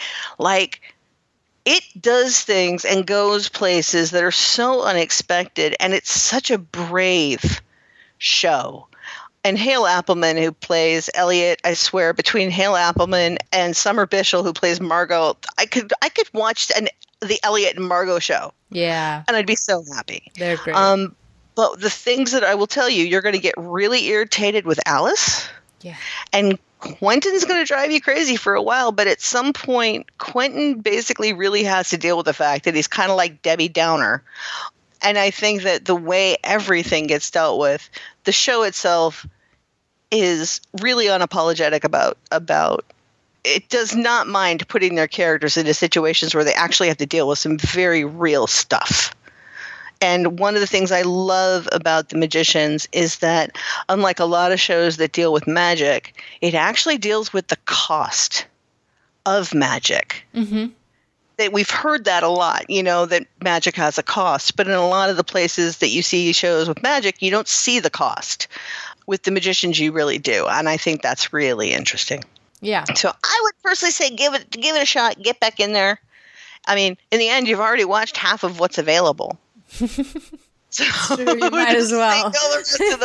Speaker 2: it does things and goes places that are so unexpected, and it's such a brave show. And Hale Appleman, who plays Elliot, I swear, between Hale Appleman and Summer Bishel, who plays Margot, I could watch the Elliot and Margot show.
Speaker 1: Yeah.
Speaker 2: And I'd be so happy.
Speaker 1: They're great.
Speaker 2: But the things that I will tell you, you're going to get really irritated with Alice.
Speaker 1: Yeah.
Speaker 2: And Quentin's going to drive you crazy for a while, but at some point, Quentin basically really has to deal with the fact that he's kind of like Debbie Downer. And I think that the way everything gets dealt with, the show itself is really unapologetic about it does not mind putting their characters into situations where they actually have to deal with some very real stuff. And one of the things I love about The Magicians is that, unlike a lot of shows that deal with magic, it actually deals with the cost of magic. Mm-hmm. That we've heard that a lot, that magic has a cost. But in a lot of the places that you see shows with magic, you don't see the cost. With The Magicians, you really do. And I think that's really interesting.
Speaker 1: Yeah.
Speaker 2: So I would personally say give it a shot. Get back in there. I mean, in the end, you've already watched half of what's available. So
Speaker 1: sure, you might as well
Speaker 2: go the rest of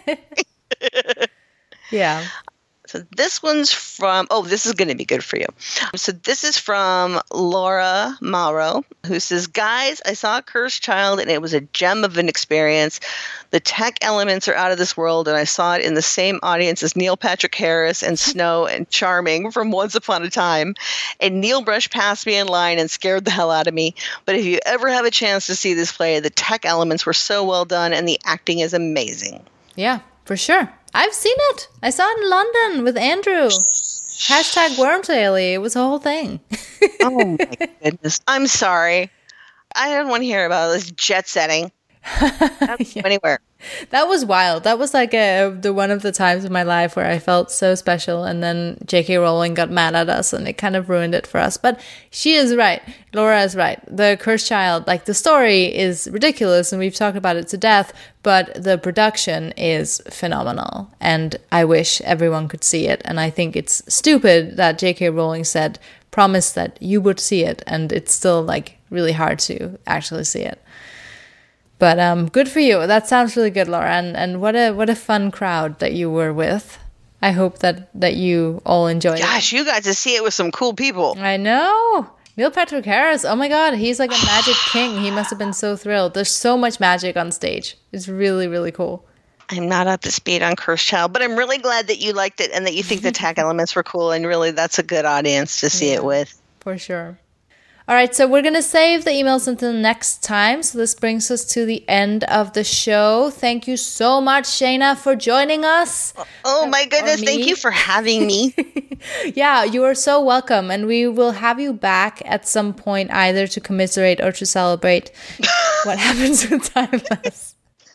Speaker 2: the way.
Speaker 1: Yeah.
Speaker 2: So this one's from, this is going to be good for you. So this is from Laura Mauro, who says, guys, I saw Cursed Child and it was a gem of an experience. The tech elements are out of this world, and I saw it in the same audience as Neil Patrick Harris and Snow and Charming from Once Upon a Time. And Neil brushed past me in line and scared the hell out of me. But if you ever have a chance to see this play, the tech elements were so well done and the acting is amazing.
Speaker 1: Yeah, for sure. I've seen it. I saw it in London with Andrew. Hashtag Wormtaily. It was a whole thing.
Speaker 2: Oh my goodness. I'm sorry. I don't want to hear about this jet setting. Anywhere.
Speaker 1: That was wild. That was like the one of the times in my life where I felt so special, and then J.K. Rowling got mad at us and it kind of ruined it for us. But she is right. Laura is right. The Cursed Child, the story is ridiculous and we've talked about it to death, but the production is phenomenal and I wish everyone could see it. And I think it's stupid that J.K. Rowling promised that you would see it, and it's still really hard to actually see it. But good for you. That sounds really good, Laura. And what a fun crowd that you were with. I hope that you all enjoyed it.
Speaker 2: Gosh, you got to see it with some cool people.
Speaker 1: I know. Neil Patrick Harris. Oh my God, he's like a magic king. He must have been so thrilled. There's so much magic on stage. It's really, really cool.
Speaker 2: I'm not up to speed on Cursed Child, but I'm really glad that you liked it and that you think the tech elements were cool. And really, that's a good audience to see it with.
Speaker 1: For sure. All right, so we're going to save the emails until next time. So this brings us to the end of the show. Thank you so much, Shayna, for joining us.
Speaker 2: Oh, my goodness. Thank you for having me.
Speaker 1: Yeah, you are so welcome. And we will have you back at some point, either to commiserate or to celebrate what happens with Timeless.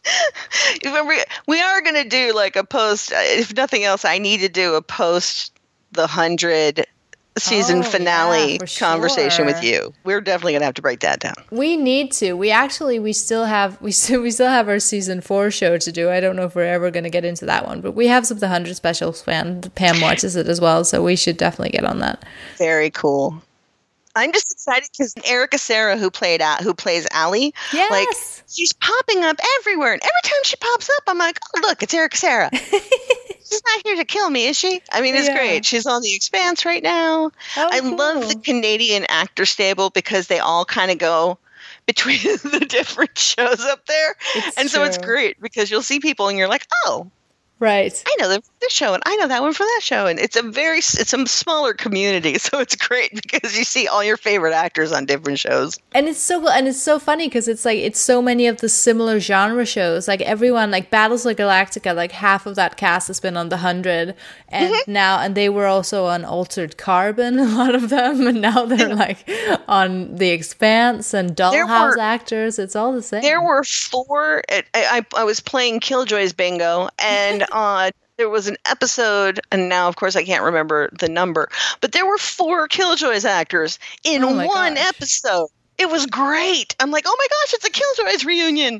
Speaker 2: We are going to do like a post. If nothing else, I need to do a post the 100 season finale conversation with you. We're definitely gonna have to break that down.
Speaker 1: We need to. We still have our season 4 show to do. I don't know if we're ever gonna get into that one, but we have some of the 100 specials planned. Pam watches it as well, so we should definitely get on that.
Speaker 2: Very cool. I'm just excited because Erica Sarah, who plays Allie, like she's popping up everywhere, and every time she pops up, I'm like, oh look, it's Erica Sarah. She's not here to kill me, is she? I mean, it's great. She's on The Expanse right now. I love the Canadian actor stable because they all kind of go between the different shows up there. So it's great because you'll see people and you're like, oh,
Speaker 1: right.
Speaker 2: I know them from this show, and I know that one from that show. And it's a smaller community, so it's great because you see all your favorite actors on different shows.
Speaker 1: And it's so funny because it's so many of the similar genre shows. Like everyone, like Battlestar Galactica, like half of that cast has been on the 100, and they were also on Altered Carbon, a lot of them, and now they're like on The Expanse and Dollhouse actors. It's all the same.
Speaker 2: There were 4. I was playing Killjoys Bingo, and there was an episode, and now, of course, I can't remember the number, but there were 4 Killjoys actors in one episode. It was great. I'm like, oh my gosh, it's a Killjoys reunion.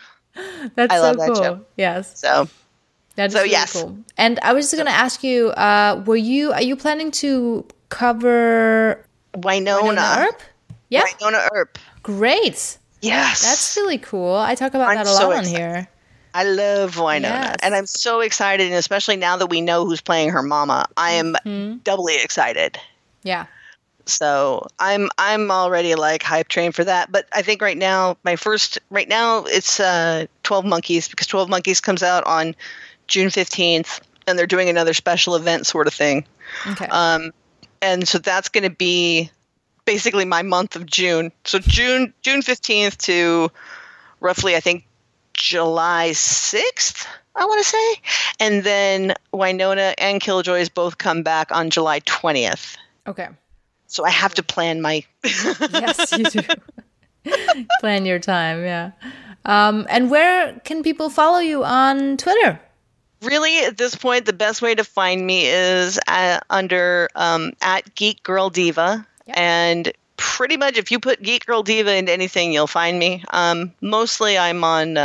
Speaker 1: I love that show. Yes.
Speaker 2: So
Speaker 1: that is really cool. And I was just going to ask you, are you planning to cover
Speaker 2: Winona
Speaker 1: Earp? Yeah.
Speaker 2: Winona Earp.
Speaker 1: Great.
Speaker 2: Yes.
Speaker 1: That's really cool. I talk about that a lot on here.
Speaker 2: I love Winona, and I'm so excited, and especially now that we know who's playing her mama, I am doubly excited.
Speaker 1: Yeah.
Speaker 2: So I'm already like hype train for that. But I think right now it's 12 Monkeys, because 12 Monkeys comes out on June 15th, and they're doing another special event sort of thing.
Speaker 1: Okay.
Speaker 2: And so that's going to be basically my month of June. So June 15th to roughly, I think, July 6th, I want to say. And then Winona and Killjoys both come back on July 20th.
Speaker 1: Okay.
Speaker 2: So I have to plan my...
Speaker 1: Yes, you do. Plan your time, yeah. And where can people follow you on Twitter?
Speaker 2: Really, at this point, the best way to find me is under at Geek Girl Diva. Yep. And pretty much if you put Geek Girl Diva into anything, you'll find me. Mostly I'm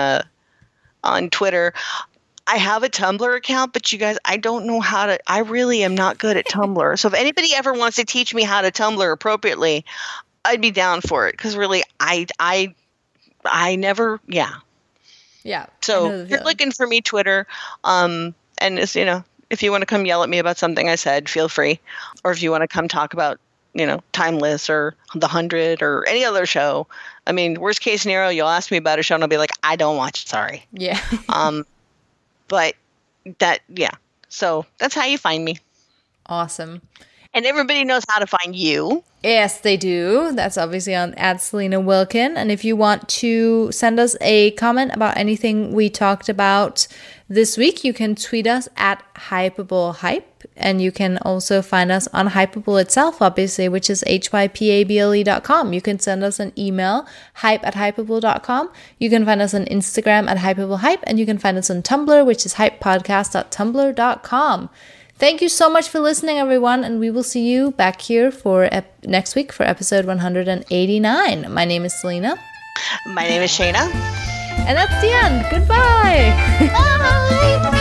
Speaker 2: on Twitter. I have a Tumblr account, but you guys, I don't know how to, I really am not good at Tumblr. So if anybody ever wants to teach me how to Tumblr appropriately, I'd be down for it. Because really, I never, yeah.
Speaker 1: Yeah.
Speaker 2: So if you're looking for me, Twitter, and it's, if you want to come yell at me about something I said, feel free. Or if you want to come talk about, Timeless or The 100 or any other show. I mean, worst case scenario, you'll ask me about a show and I'll be like, I don't watch it, sorry.
Speaker 1: Yeah.
Speaker 2: But so that's how you find me.
Speaker 1: Awesome.
Speaker 2: And everybody knows how to find you.
Speaker 1: Yes, they do. That's obviously on @SelenaWilkin. And if you want to send us a comment about anything we talked about this week, you can tweet us at HypableHype. And you can also find us on Hypable itself, obviously, which is hypable.com. You can send us an email, hype@hypable.com. You can find us on Instagram at HypableHype. And you can find us on Tumblr, which is hypepodcast.tumblr.com. Thank you so much for listening, everyone, and we will see you back here for next week for episode 189. My name is Selena.
Speaker 2: My name is Shayna.
Speaker 1: And that's the end. Goodbye.
Speaker 2: Bye.